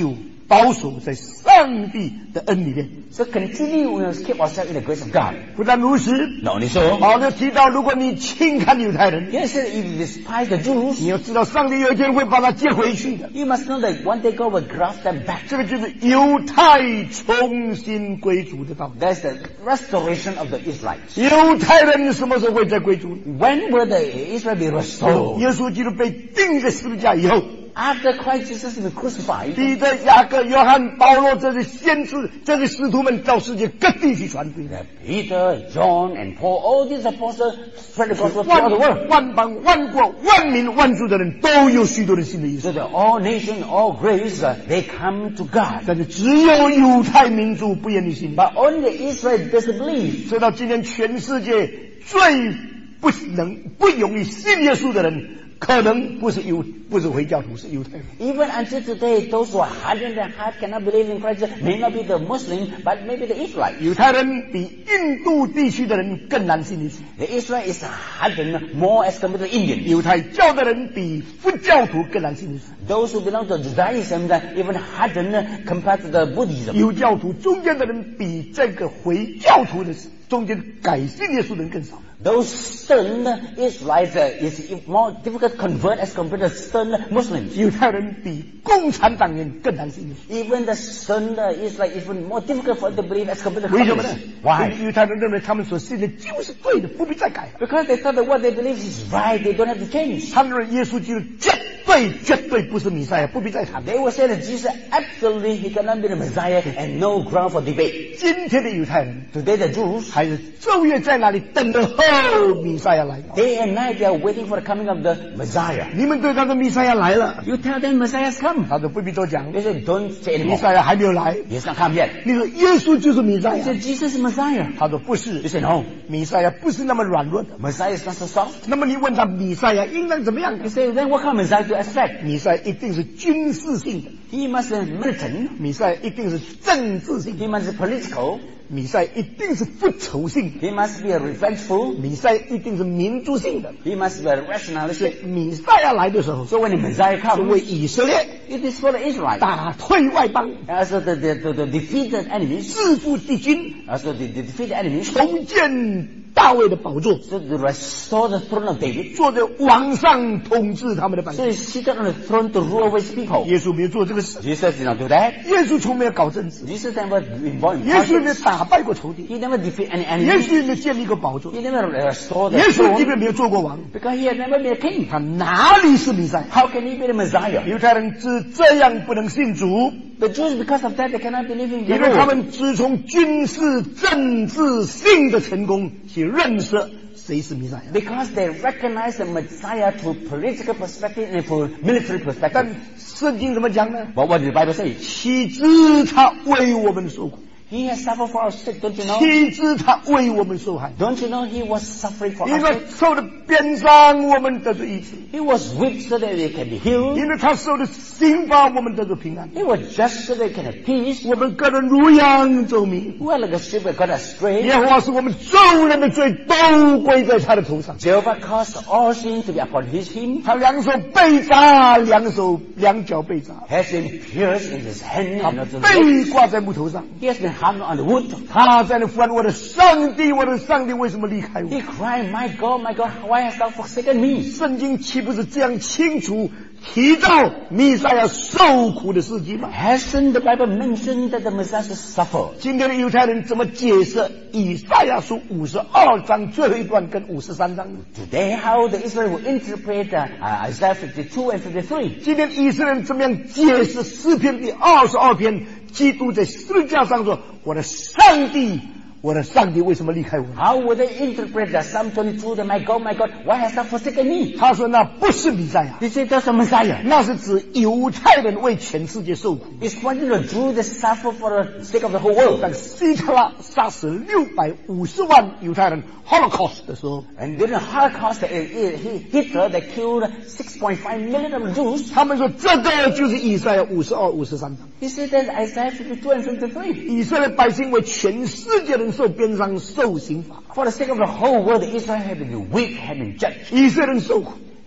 保守在上帝的恩里面。 So continue we must keep ourselves in the grace of God. 不但如此， Not only so. 保罗提到，如果你轻看犹太人， Yes, if you despise the Jews, 你要知道，上帝有一天会把他接回去的。 you must know that one day God will graft them back. 这个就是犹太重新归主的道理。 That's the restoration of the Israelites. 犹太人什么时候会再归主？ When will the Israel be restored? 耶稣基督被钉在十字架以后， After Christ Jesus was crucified, 彼得、雅各、约翰、保罗这些先知、这些使徒们到世界各地去传福音。 that Peter, John, and Paul, all these apostles spread the gospel throughout the 万 world. 万邦、万国、万民、万族的人都有许多人信的意 So 思。 that all nations, all grace, uh, they come to God. 但是只有犹太民族不愿意信。 But only Israel doesn't believe. 所以到今天，全世界最不能、不容易信耶稣的人，可能不是犹不是回教徒，是犹太人。 Even until today, those who are hardened in heart cannot believe in Christ may not be the Muslim, but maybe the Israelites. 犹太人比印度地区的人更难信耶稣。 The Israel is hardened more as compared to Indians. 犹太教的人比佛教徒更难信耶稣。 Those who belong to Judaism are even hardened compared to the Buddhism. 犹教徒中间的人比这个回教徒的中间改信耶稣的人更少。 Those stern Israelites uh, is more difficult to convert as compared to stern Muslims. 犹太人比共产党人更难信耶稣。 Even the stern Israelites is even more difficult for them to believe as compared to 为什么呢 communists. Why? 犹太人认为他们所信的就是对的，不必再改了。 Because they thought that what they believe is right, they don't have to change. 他们认为耶稣基督绝对绝对不是弥赛亚，不必再谈。 They will say that Jesus absolutely he cannot be the Messiah and no ground for debate. 今天的犹太人 Today the Jews, 还是昼夜在那里等着后弥赛亚来。 day and night they are waiting for the coming of the Messiah. 你们对他的弥赛亚来了， You tell them Messiah has come. 他说不必多讲， They say don't say 弥 anymore. 赛亚还没有来。 He has not come yet. 你说耶稣就是弥赛 He 亚， said Jesus is Messiah. 他说不是 You，say no. 弥赛亚不是那么软弱的。 Messiah is not so soft. 那么你问他弥赛亚应当怎么样 You？say then what kind of Messiah to expect? 弥赛亚一定是军事性的， He must be militant. 弥赛亚一定是政治性 He 的， must be political. 弥赛亚一定是复仇性的， He must be revengeful. 弥赛亚一定是民族性的。 He must be rationalistic. 弥赛亚来的时候， So when the Messiah 是为 comes, 以色列 it is for the Israelites. 打退外邦， Also the, the, the, the defeated enemies. 制服敌军， Also the, the defeated enemies. 重建大卫的宝座， So to restore the throne of David. 坐在王上统治他们的百 So 姓。 he's seated on the throne to rule over his people. 耶稣没有做这个事， Jesus did not do that. 耶稣从没有搞政治， Jesus never involved in 耶稣没有 politics. 打败过仇敌， He never defeated any 耶 enemy. 稣没有建立过宝座， He never restored the 耶稣基 throne 本没有做过王， because he had never been a king. 他哪里是弥赛亚？ How can he be the Messiah? 犹太人只这样不能信主， The Jews, because of that, they cannot believe in 因 the 为他 Lord. 们只从军事政治性的成功去认识谁是弥赛亚。 Because they recognize the Messiah through political perspective and through military 但 perspective. 圣经怎么讲呢？ But what did the Bible say? 岂知他为我们受苦， He has suffered for our sake, don't you know? 岂知他为我们受害， Don't you know he was suffering for 因 our 为 sake? 受的鞭伤，我们得着医治； He was whipped so that we can be healed. 因为他受的刑罚，我们得着平安。 He was just so that we can have peace. 我们个人如羊走迷， We are like a sheep that got astray. 耶和华使我们众人的罪都归在他的头上。 Jehovah caused all sin to be upon his him. 他两手被扎，两手两脚被扎， Has been pierced in his hand 他 and also the 被 legs. 挂在木头上。 He has been hung on the wood. 他在那呼喊：“我的上帝，我的上帝，为什么离开我 He cried, My God, my God, why hast thou forsaken me?？” 圣经岂不是这样清楚提到弥赛亚受苦的事迹吗？ Hasn't the Bible mentioned that the Messiah suffered? 今天的犹太人怎么解释以赛亚书五十二章最后一段跟五十三章呢？ Today, how the Israel will interpret uh, uh, Isaiah fifty-two and fifty-three? 今天以色列人怎么样解释诗篇第二十二篇？基督在十字架上说：“我的上帝，我的上帝，为什么离开我？” How would they interpret the Psalm twenty-two, that my God, my God, why hast thou forsaken me? 他说：“那不是弥赛亚， They say that's a Messiah. 那是指犹太人为全世界受苦。” It's pointing to the Jews that suffer for the sake of the whole world. 当希特拉杀死六百五十万犹太人 Holocaust 的时候， And during the Holocaust, uh, uh, Hitler that killed six point five million of the Jews, 他们说这个就是以赛亚五十二、五十三章。 he said that's Isaiah fifty-two and fifty-three. 以色列百姓为全世界人受鞭伤、受刑罚， For the sake of the whole world, Israel had been whipped, had been judged. 以色列人受苦，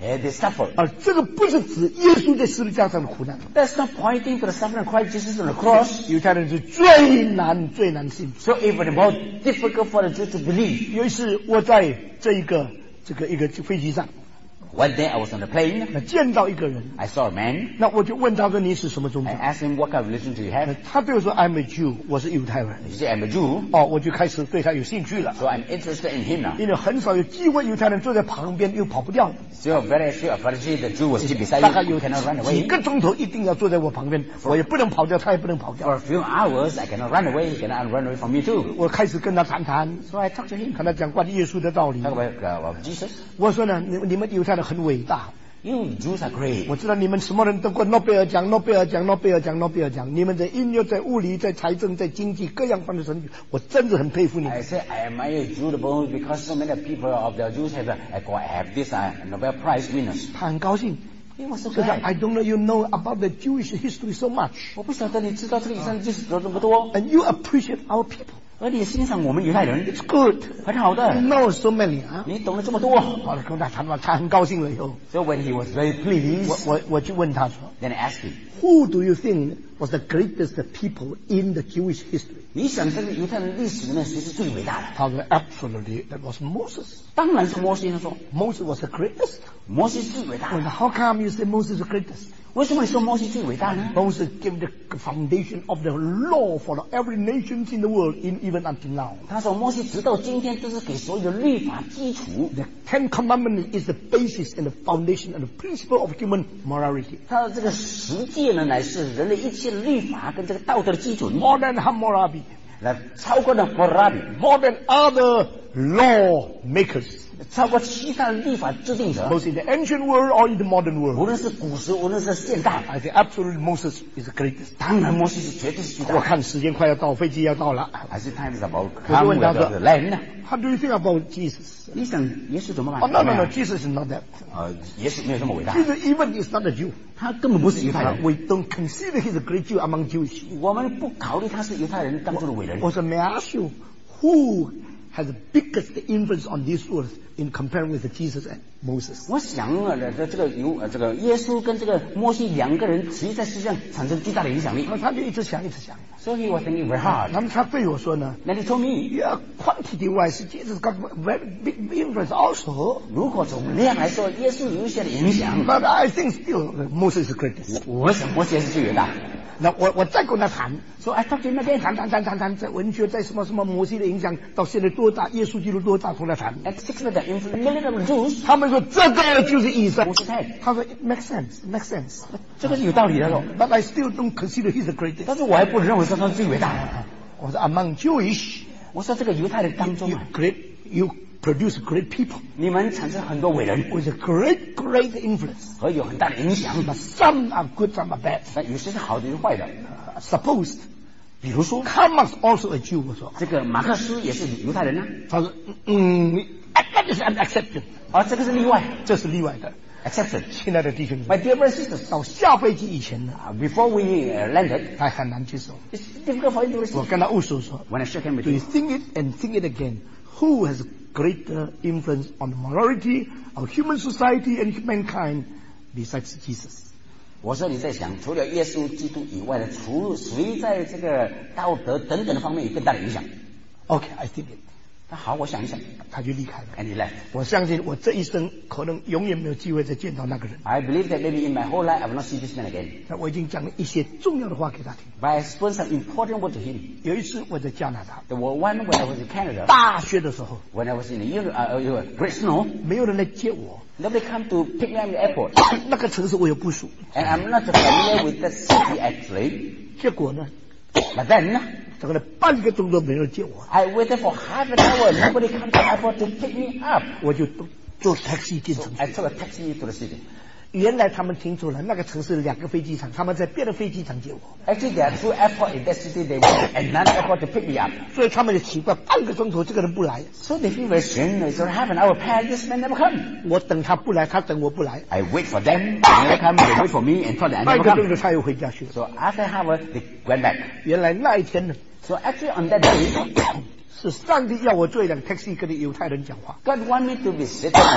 And they suffer. 而这个不是指耶稣在十字架上的苦难。 That's not pointing to the suffering of Christ Jesus on the cross. 犹太人是最难最难信。 So even more difficult for the Jews to believe. 有一次我在这一个这个一个飞机上。 One day I was on the plane. 那见到一个人 I saw a man. 那我就问他说你是什么宗教 I asked him what kind of religion do you have. 他对我说 I'm a Jew， 我是犹太人。 He said I'm a Jew. 哦，我就开始对他有兴趣了。 So I'm interested in him now. 因为很少有机会犹太人坐在旁边又跑不掉。 So very few apology the Jew was beside you. 大概有 cannot run away. 几个钟头一定要坐在我旁边，我也不能跑掉，他也不能跑 For 掉。 a few hours I cannot run away. He cannot run away from me too. 我开始跟他谈谈， So I talked to him. 跟他讲关于耶稣的道理。 Talk about uh, of Jesus. 我说呢，你你们犹太人很伟大。 You Jews are great. 我知道你们什么人得过诺贝尔奖、诺贝尔奖、诺贝尔奖、诺贝尔奖。你们在音乐、在物理、在财政、在经济各样方面的成就，我真的很佩服你们。 I say I admire Jew the most because so many people of the Jews have uh, have this uh, Nobel Prize winners. 他很高兴。 He was so 就像 glad. I don't know you know about the Jewish history so much. 我不晓得你知道这个以上历史有这么多， And you appreciate our people. 而你欣赏我们犹太人， It's good. 很好 You 的。 know so many 啊。 你懂了这么多。 好了，跟他谈完，他很高兴了以后， So when he was very 我 pleased, 我我就问他说 then I asked him, ，Who do you think was the greatest people in the Jewish history？ 你想这个犹太人历史里面谁是最伟大的？ 他说 ，Absolutely, that was Moses. 当然是摩西。他说 Moses was the greatest. 摩西最伟大我说 How come you say Moses is the greatest? 为什么你说摩西最伟大呢？ Moses gave the foundation of the law for every nation in the world, in, even until now. 他说摩西直到今天都是给所有的律法基础。 The Ten Commandments is the basis and the foundation and the principle of human morality. 他的这个十诫呢，乃是人类一切的律法跟这个道德的基准。 More than Hammurabi, 那超过了佛拉比， more than other law makers, 超过其他的律法制定者， both in the ancient world or in the modern 无 world. 论是古时，无论是现代， I think absolutely Moses is the greatest. 当然摩西是绝对是最大的。 我看时间快要到，飞机要到了。 还是 time is about 我就问他说 come with the land 呢？ How do you think about Jesus? 你想耶稣怎么办？ Oh, no, no, no, Jesus is not that. 呃，耶稣没有这么伟大， Jesus even is not a Jew. 他根本不是犹太人。 We don't consider he's a great Jew among Jewish. 我们不考虑他是犹太人当中的伟人。 我说 May I ask you, who has the biggest influence on this earth in comparing with Jesus and Moses? 我想啊，这这个有呃这个耶稣跟这个摩西两个人，其实在世界上产生巨大的影响力。 那他就一直想，一直想。 So he was thinking very hard. 那么他对我说呢 Then he told me, ，Yeah, quantity-wise, Jesus got very big influence also. 如果从量来说，耶稣有一些的影响。 But I think still Moses is the greatest. 我想摩西是最伟大。 那我我再跟他谈， So I talked to him again. 谈谈谈谈谈，在文学，在什么什么摩西的影响到现在多大，耶稣基督多大，从来谈。 At six of the million of Jews, 他们说这个就是以色列。 Moses had. 他说 It makes sense, makes sense. 这个是有道理的咯。 But I still don't consider he's the greatest. 但是我还不认为说他是最伟大的。 我说 Among Jewish, 我说这个犹太人当中 you 啊， great, you produce great people 你们产生很多伟人， with a great, great influence. 和有很大的影响。 But some are good, some are bad. 但有些是好的，有些坏的。 Supposed, 比如说， Karl Marx also a Jew. 我说， 这个马克思也是犹太人呢， 他说，嗯，that is an exception. 而这个是例外这是例外的。 ，exception。 亲爱的弟兄们， My dear brothers and sisters, 到下飞机以前呢， uh, before we uh, landed, 他很难接受。 it's difficult for him to 我 receive. 跟他握手说 When I shook him with ，Do you you, think it and think it again? Who has greater influence on the morality of human society and mankind besides Jesus? 我说你在想，除了耶稣基督以外的，除谁在这个道德等等的方面有更大的影响？ Okay, I think it. 那好，我想一想。 他就离开了。 And he left. 我相信我这一生可能永远没有机会再见到那个人。 I believe that maybe in my whole life I will not see this man again. 那我已经讲了一些重要的话给他听。 But I spoke some important word to him. 有一次我在加拿大 The one when I was in Canada, 大学的时候， when I was in the uni- uh, uh, great snow, 没有人来接我， nobody come to pick me up in the airport. 那个城市我又不熟。 And I'm not familiar with that city actually. 结果呢， But then, 整个半个钟头没人接我， I waited for half an hour. Nobody come to the airport to pick me up. 我就坐 taxi 进城 I 去。 took a taxi to the city. 原来他们听出了那个城市有两个飞机场，他们在别的飞机场接我， Actually, there are two airports in that city. They went to another airport to pick me up. 所以他们就奇怪，半个钟头这个人不来， So they feel very strange. So half an hour passed. This man never come. 我等他不来，他等我不来， I wait for them. They never come. They wait for me and thought that I 半 never 个钟 come. 头他又回家去了。 So after half hour, they went back. 原来那一天呢， So actually on that day, 是上帝要我做一辆 taxi 跟犹太人讲话。 God wanted me to be sitting in a taxi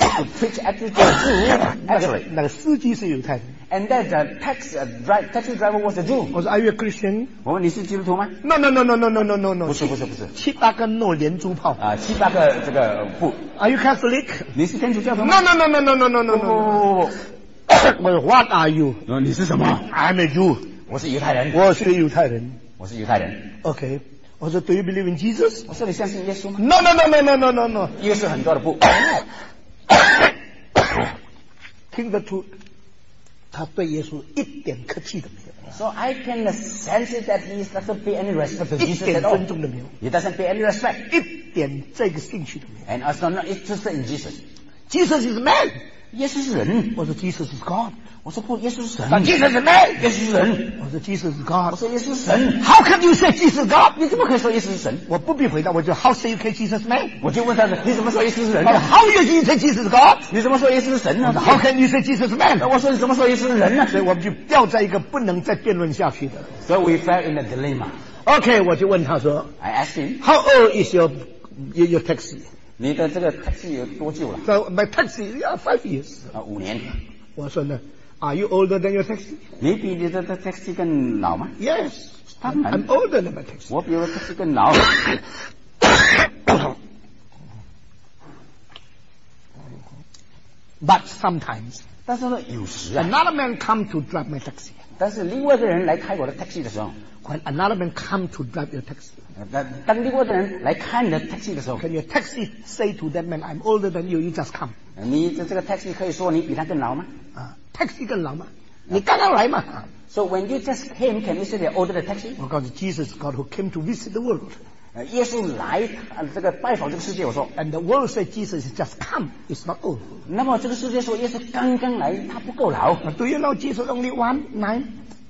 to preach actually to a Jew, 那个 actually. 那个司机是犹太人。 And that uh, tax, uh, dri- taxi driver was a Jew. 我说 Are you a Christian? 我问你是基督徒吗？ No no no no no no no no no. 不是不是不是。 七八个 no 连珠炮。 啊，七八个这个不。 Are you Catholic? 你是天主教徒吗 No no no no no no no no 不 no. 不不。 我说 What are you? 呃，你是什么？ I'm a Jew. 我是犹太人。 我是个犹太人。 我是犹太人。 Okay. 我说 Do you believe in Jesus? 我说你相信耶稣吗？ No no no no no no no no. 耶稣很多的不。 听得出，他对耶稣一点客气都没有。 So I can sense it that he doesn't pay any respect to 一 Jesus 点 at all. 尊重都没有， He doesn't pay any respect. 一点这个兴趣都没有。 And also not interested in Jesus. Jesus is man. 耶稣是人。 我说 Jesus is God. 我说不，耶稣是神。 But Jesus is man. 耶稣是人。 我说 Jesus is 我 God. 说耶稣是神。 How can you say Jesus is God? 你怎么可以说耶稣是神？ 我不必回答，我就 How say you can Jesus is man? 我就问他你怎么说耶稣是人呢？ How you say Jesus is God? 你怎么说耶稣是神呢？ How can you say Jesus is man? 我说你怎么说耶稣是人呢？ 所以我们就掉在一个不能再辩论下去的。 So we fell in a dilemma. OK， 我就问他说 I asked him, How old is your your, your taxi? 你的这个 taxi 有多久了？ So my taxi, yeah, five years. 啊，五年。 我说呢 Are you older than your taxi? 你比你的 taxi 更老吗？ Yes. 当然 I'm older than my taxi. 我比我的 taxi 更老。 But sometimes 但是呢，有时啊， another man come to drive my taxi. 但是另外一个人来开我的 taxi 的时候， When another man come to drive your taxi, 当当另外一个人来开你的 taxi 的时候， can your taxi say to that man, I'm older than you, you just come? 你的这个 taxi 可以说你比他更老吗？ 啊 taxi 更老吗？你刚刚来嘛。 So when you just came, can you say they're older than taxi? 我告诉 Jesus is God who came to visit the world. 呃，耶稣来呃这个拜访这个世界，我说， And the world said Jesus is just come, it's not old. 那么这个世界说耶稣刚刚来，他不够老。 Do you know Jesus only one nine,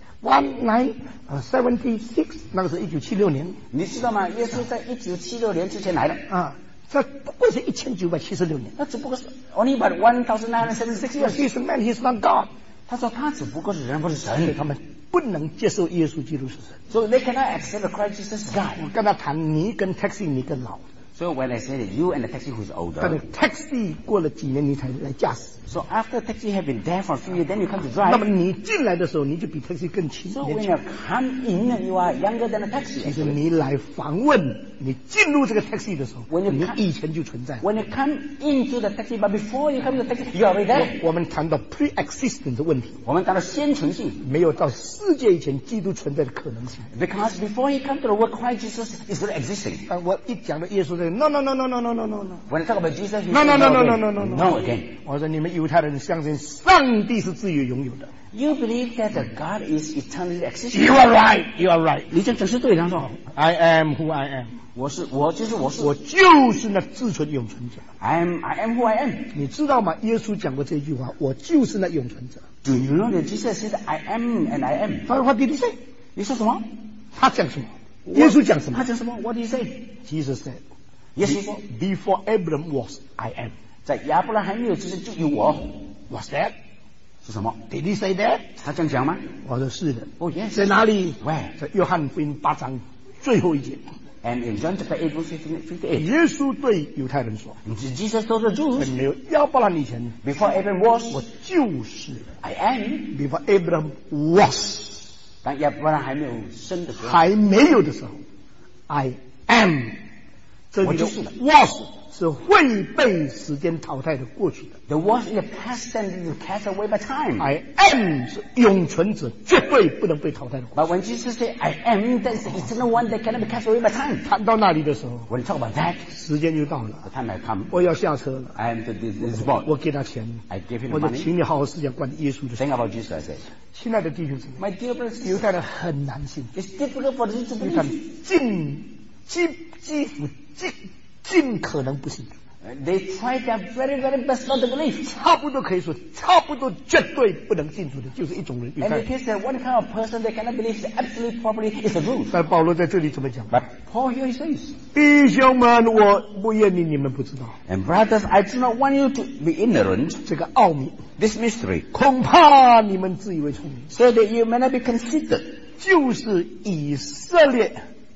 one nine, uh, seventy six? 那个是一九七六年。 你知道吗？耶稣在一九七六年之前来的， 啊，这不过是一千九百七十六年。 那只不过是 only about one thousand nine hundred seventy six years。 He's a man, he's not God. 他说他只不过是人，不是所以神， 他们不能接受耶稣基督是神。 so they cannot accept the Christ Jesus as God。 我跟他谈，你跟 taxi 你更老， So when I say that you and the taxi who is 但是 older， taxi 过了几年你才来驾驶。 so after taxi have been there for a few years, then you come to 那么 drive。 你进来的时候，你就比 taxi 更轻 So 年 when 轻 you。come in, you are younger than the 其 taxi. 实你来访问，你进入这个 taxi 的时候， When you 你 come- 以前就存在。 When you come into the taxi, but before you come to the taxi, you are already there。 我们谈到 pre-existent 的问题， 我们谈到先存性没有到世界以前基督存在的可能性。 ，because before he come to the world, Christ Jesus is already existing。 但我一讲到耶稣这个 no no no no no no no no no When I talk about Jesus, he no no says no no no again. no no no No again。 我说你们犹太人相信上帝是自由拥有的。 You believe that the God is eternally existing。 You are right, you are right. 你这真是对的，他说 I am who I am. 我是我就是我是我就是那自存永存者。 I am I am who I am。 你知道吗？耶稣讲过这句话，我就是那永存者。 Do you know that Jesus said I am and I am？ 他话 did he say？ 你说什么？ 他讲什么？耶稣讲什么他讲什么 ？What did he say？ ？Jesus said, 耶稣说， Before Abraham was, I am. 在亚伯拉罕没有之前就有我。 What's that? 是什么？ Did he say that? 他这样讲吗？ 我说是的。 Oh yes。 在哪里？ Where？ 在约翰福音八章最后一节。 And in John chapter eight, verse fifty-eight， 耶稣对犹太人说 Jesus told the：“ Jews 在没有亚伯拉罕以前， before Abraham was， 我就是 I am。 ；Before Abraham was， 当亚伯拉罕还没有生的时候， 还没有的时候 ，I am。这里的我就是的 was 是会被时间淘汰的过去的。 the was in the past tense is cast away by time。 I am 是永存者，绝对不能被淘汰的。 But when Jesus said I am, that's the eternal one that cannot be cast away by time。 谈到那里的时候， When you talk about that， 时间就到了， the time has come。 我要下车了。 I am the this this boy。 我给他钱， I gave him 我 the 就 money。 请你好好思想关于耶稣的事。 Think about Jesus，I said。 亲爱的弟兄姊妹， My dear brothers， 犹太人很难信， it's difficult for them to 因为他们 believe。 尽几几乎尽尽可能不信主。 They try their very very best not to believe。 差不多可以说，差不多绝对不能进主的，就是一种人。犹 And 太 the 人。 case that one kind of person they cannot believe is absolutely properly is the Jews。 但保罗在这里怎么讲？ But Paul here he says。 弟兄们，我不愿意你们不知道 And brothers, I do not want you to be ignorant 这个奥秘， this mystery, 恐怕你们自以为聪明。 so that you may not be conceited。 就是以色列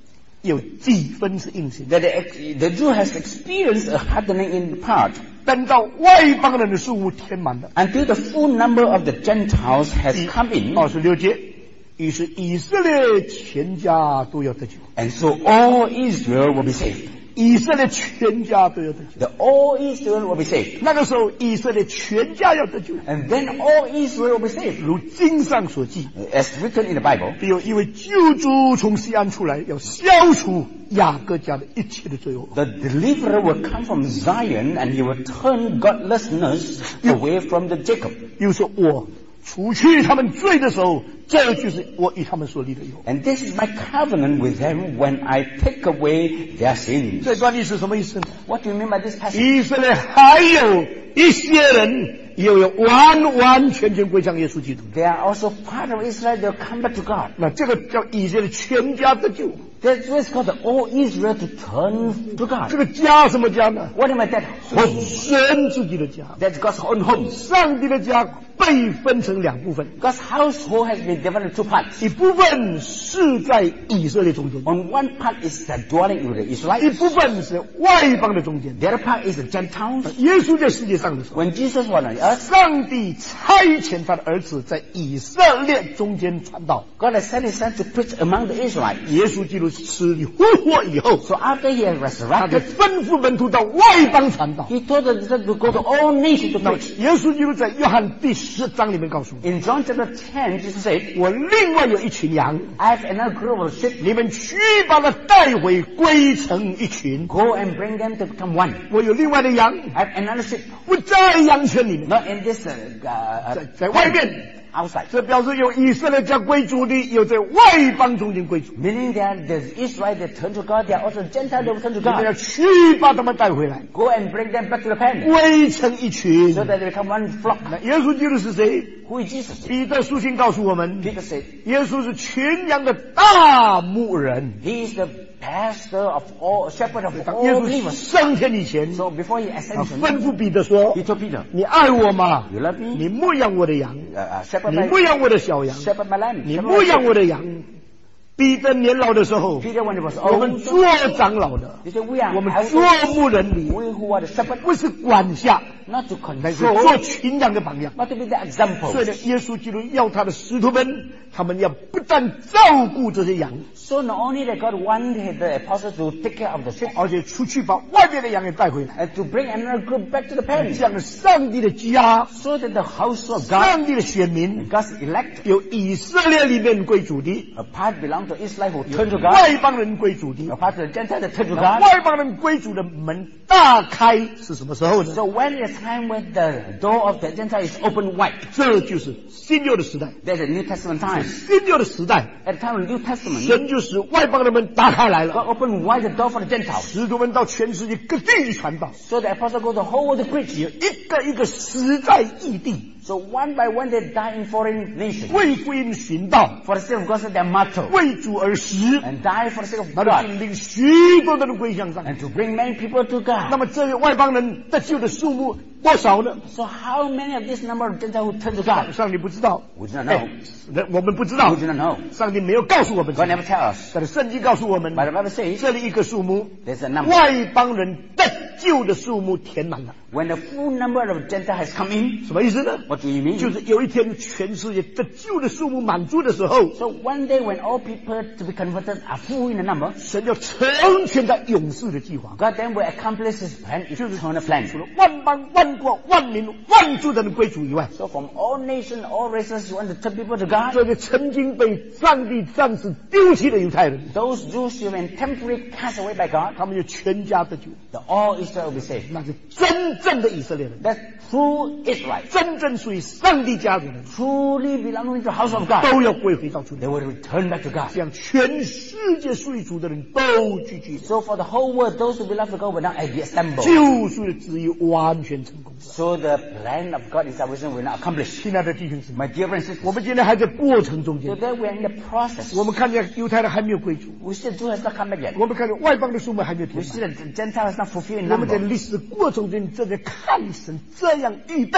有几分是硬性。 That the, the Jew has experienced a hardening in part 等到外邦人的数目填满了， until the full number of the Gentiles has come in. 二十六节，于是以色列全家都要得救。 And so all Israel will be saved. 以色列全家都要得救。 The all Israel will be saved. 那个时候，以色列全家要得救， And then all Israel will be saved. 如经上所记， As written in the Bible, 必有一位救主从西安出来，要消除雅各家的一切的罪恶。 the deliverer will come from Zion and he will turn godlessness away from the Jacob. 又说我除去他们罪的时候，这就是我与他们所立的约。 And this is my covenant with them when I take away their sins. 这段历史什么意思呢？ What do you mean by this passage? 以色列还有一些人也有完完全全归向耶稣基督。 They are also part of Israel. They'll come back to God. 那这个叫以色列全家得救。 That's what's called the all Israel to turn to God. 这个家什么家呢？ What am I that? 神自己的家。 That's God's own home. 上帝的家被分成两部分， God's household has been divided into two parts. 一部分是在以色列中间， On one part is the dwelling with the 一 Israelites. 部分是外邦的中间。 The other part is the Gentiles. 耶稣在世界上的时候， When Jesus was on earth, 上帝差遣他的儿子在以色列中间传道。 God has sent His Son to preach among the Israelites. 耶稣基督死里复活以后， So after He has 他就 resurrected, 吩咐门徒到外邦传道。 He told the disciples to go to all nations to 那 preach. 耶稣基督在约翰第十章里面告诉我 In John chapter ten, Jesus said, 我另外有一群羊， I have another group of sheep. 你们去把它带回，归成一群。 Go and bring them to become one. 我有另外的羊， I have another sheep. 不在羊圈里面， Not in this, uh, uh, 在在外面。 outside. 这表示有以色列家归主的，有在外邦中间归主。 Meaning that the Israelites that turn to God, they are also Gentiles that will turn to 你们要 God. 去把他们带回来， Go and bring them back to the pen, 归成一群 so。that they become one flock. 那耶稣基督是谁？ Who is Jesus? 彼得书信告诉我们， Peter said, 耶稣是群羊的大牧人。 He is the pastor of all, shepherd of 当耶 all 稣 believers. 升天以前， So before he 他 ascended, 吩咐彼得说 he：“ told Peter, 你爱我吗？ You love me? 你牧养我的羊， uh, uh, shepherd 你 my, 牧养我的小羊， shepherd my lamb. 你 shepherd 牧 my 养 sheep." 我的羊。”彼得年老的时候， Peter, when he was 我们 old, 做长老的， he said, We are 我们做 elders, 牧人的， we who are the shepherd, 不是管辖， not to 乃是做 control, 群羊的榜样。 not to be the example. 所以呢，耶稣基督要他的使徒们，他们要不但照顾这些羊， So not only that God wanted the apostles to take care of the sheep, 而且出去把外面的羊也带回来， and to bring another group back to the 这 pen, 样的上帝的家， so that the house of God, 上帝的选民， God's elect, 有以色列里面归主的， a part belong to Israel who turn to God, 外邦人归主的 a。part to the Gentiles that turn to 那 God. 外邦人归主的门大开是什么时候呢？ So when the time when the door of the Gentile is opened wide, 这就是新约的时代。 there's a New Testament time. 新约的时代， At the time of the New Testament, 神就使外邦人们打开来 God 了， opened wide the door for the Gentiles. 使徒们到全世界各地去传道， So the apostles go the whole world to preach. 一个一个死在异地， So one by one they die in foreign nations. 为福音寻道， For the sake of God, their motto. 为主而死， And die for the sake of 那 God. 就领许多的人归向上。 And to bring many people to 那 God. 么这些外邦人得救的数目多少呢？ So how many of this number of Gentiles who turn to God? 上帝不知道， We do not 哎 know. 那我们不知道 We，do not know. 上帝没有告诉我们。 God never tells us. 但是圣经告诉我们， But the Bible says 这里一个数目， there's a number. 外邦人得救的数目填满了。 When the full number of Gentiles has come in, 什么意思呢？ what do you mean? 就是有一天全世界得救的数目满足的时候， So one day when all people to be converted are full in the number, 神要成全他永世的计划， God then will accomplish His plan, His eternal plan. 除了万邦万国万民万族的人归主以外， So from all nations, all races, you want to turn people to God. 这个曾经被上帝暂时丢弃的犹太人， Those Jews who have been temporarily cast away by God, 他们就全家得救， the all Israel will be saved. 那是真正的以色列人， That's true Israel. 真正属于上帝家的人， Truly belonging to the house of God. 都要归回到主里 They。will return back to God. 这样全世界属于主的人都聚集， So for the whole world, those who belong to God will now be assembled. 救赎的旨意完全成功。 So the plan of God in salvation will now accomplish. 亲爱的弟兄姊妹， My dear friends, 我们今天还在过程中 so 间， that we are in the process. 我们看见犹太人还没有归主， We see the Jew has not come back yet. 我们看见外邦的数目还没有 We 填 see 满。 the Gentile has not fulfilled in 我们在 number. 历史过程中正在看神这样预备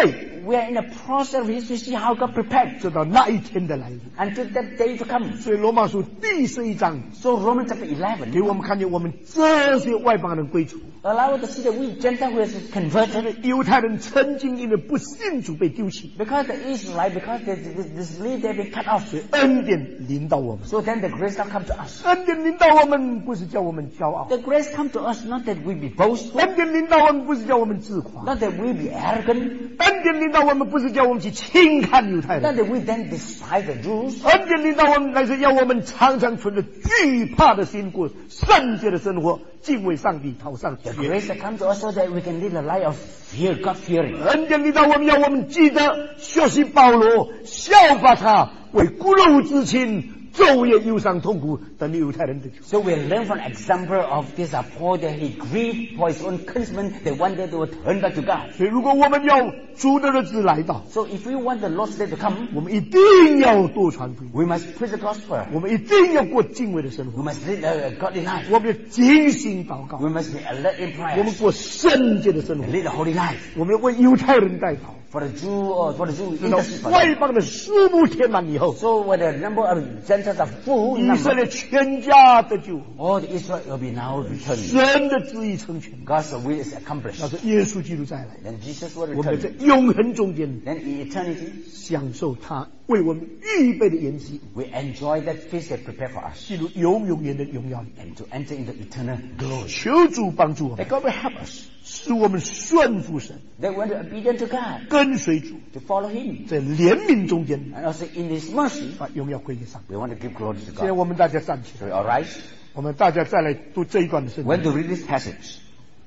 we are in the process of history to see how God prepared 直到那一天的来临。 until that day to come. 所以罗马书第十一章 So Romans chapter 给 eleven 我们看见我们这些外邦人归主， allow us to see that we Gentiles who has converted 犹太人曾经因为不信主被丢弃， because the Israelites, because they disbelieve, they've been cut off. 恩典临到我们。 So then the grace now come to us. 恩典临到我们，不是叫我们骄傲； The grace come to us not that we be boastful, 恩典临到我们，不是叫我们自夸； not that we be arrogant, 恩典临到我们，不是叫我们去轻看犹太 not 人； that we then despise the Jews. 恩典临到我们，乃是要我们常常存着惧怕的心过圣洁的生活，敬畏上帝，讨上 The 喜悦。 grace that comes to us so that we can live a life of fear, God fearing. 恩典临到我们，要我们记得学习保罗，效法他，为骨肉之亲，昼夜忧伤痛苦，等犹太人的救。 So we learn from example of this uh, Paul that he grieved for his own kinsmen that one day they would turn back to God. 所以，如果我们要主的日子来到， So if we want the Lord's day to come, 我们一定要多传福音， we must preach the gospel. 我们一定要过敬畏的生 We 活， must live a godly life. 我们要精心祷告， We must be alert in 我们 prayer 过圣洁的生活 and，lead a holy life. 我们要为犹太人代祷。 For the Jew or for the Jew 直到 intercede for 外 them. 邦的数目填满以后， So when the number of Gentiles are full, 以色 number, 列全家得救， all the Israel will be now returned. 神的旨意成全， God's will is accomplished. 那是耶稣基督再来， Then Jesus will 我们在 return. 永恒中间 Then in eternity, 享受他为我们预备的筵席， we enjoy that feast that prepared for us 进入永永远的荣耀里。 and to enter into eternal glory. 求主帮助我 That 们， God will help us. 使我们顺服神， That we want to be obedient to God, 跟随主， to follow Him. 在怜悯中间 And also in His mercy, 把荣耀归给上帝。 we want to give glory to 现在 God. 我们大家站起 So 来， we all rise. 我们大家再来读这一段的圣 When 经。 to read this passage?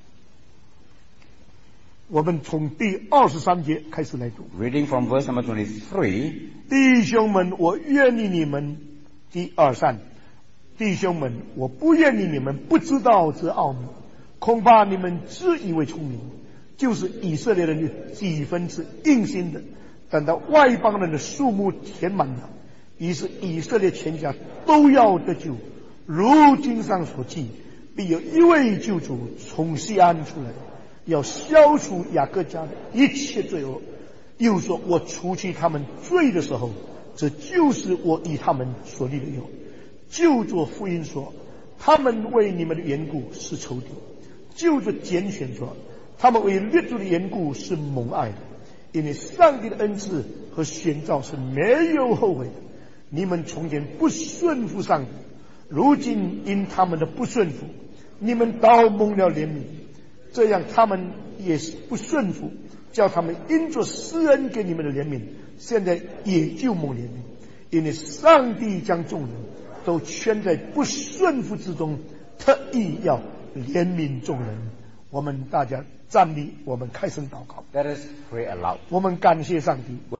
我们从第二十三节开始来读。 Reading from verse number twenty-three. 弟兄们，我愿意你们第二三。弟兄们，我不愿意你们不知道这奥秘，恐怕你们自以为聪明，就是以色列人的几分是硬心的，等到外邦人的数目填满了，于是以色列全家都要得救。如经上所记，必有一位救主从西安出来，要消除雅各家的一切罪恶。又说，我除去他们罪的时候，这就是我与他们所立的约。就着福音说，他们为你们的缘故是仇敌；就着拣选说，他们为列祖的缘故是蒙爱的。因为上帝的恩赐和选召是没有后悔的。你们从前不顺服上帝，如今因他们的不顺服，你们倒蒙了怜悯。这样他们也是不顺服，叫他们因着施恩给你们的怜悯，现在也就蒙怜悯。因为上帝将众人都圈在不顺服之中，特意要怜悯众人。我们大家站立，我们开声祷告， Let us pray aloud. 我们感谢上帝。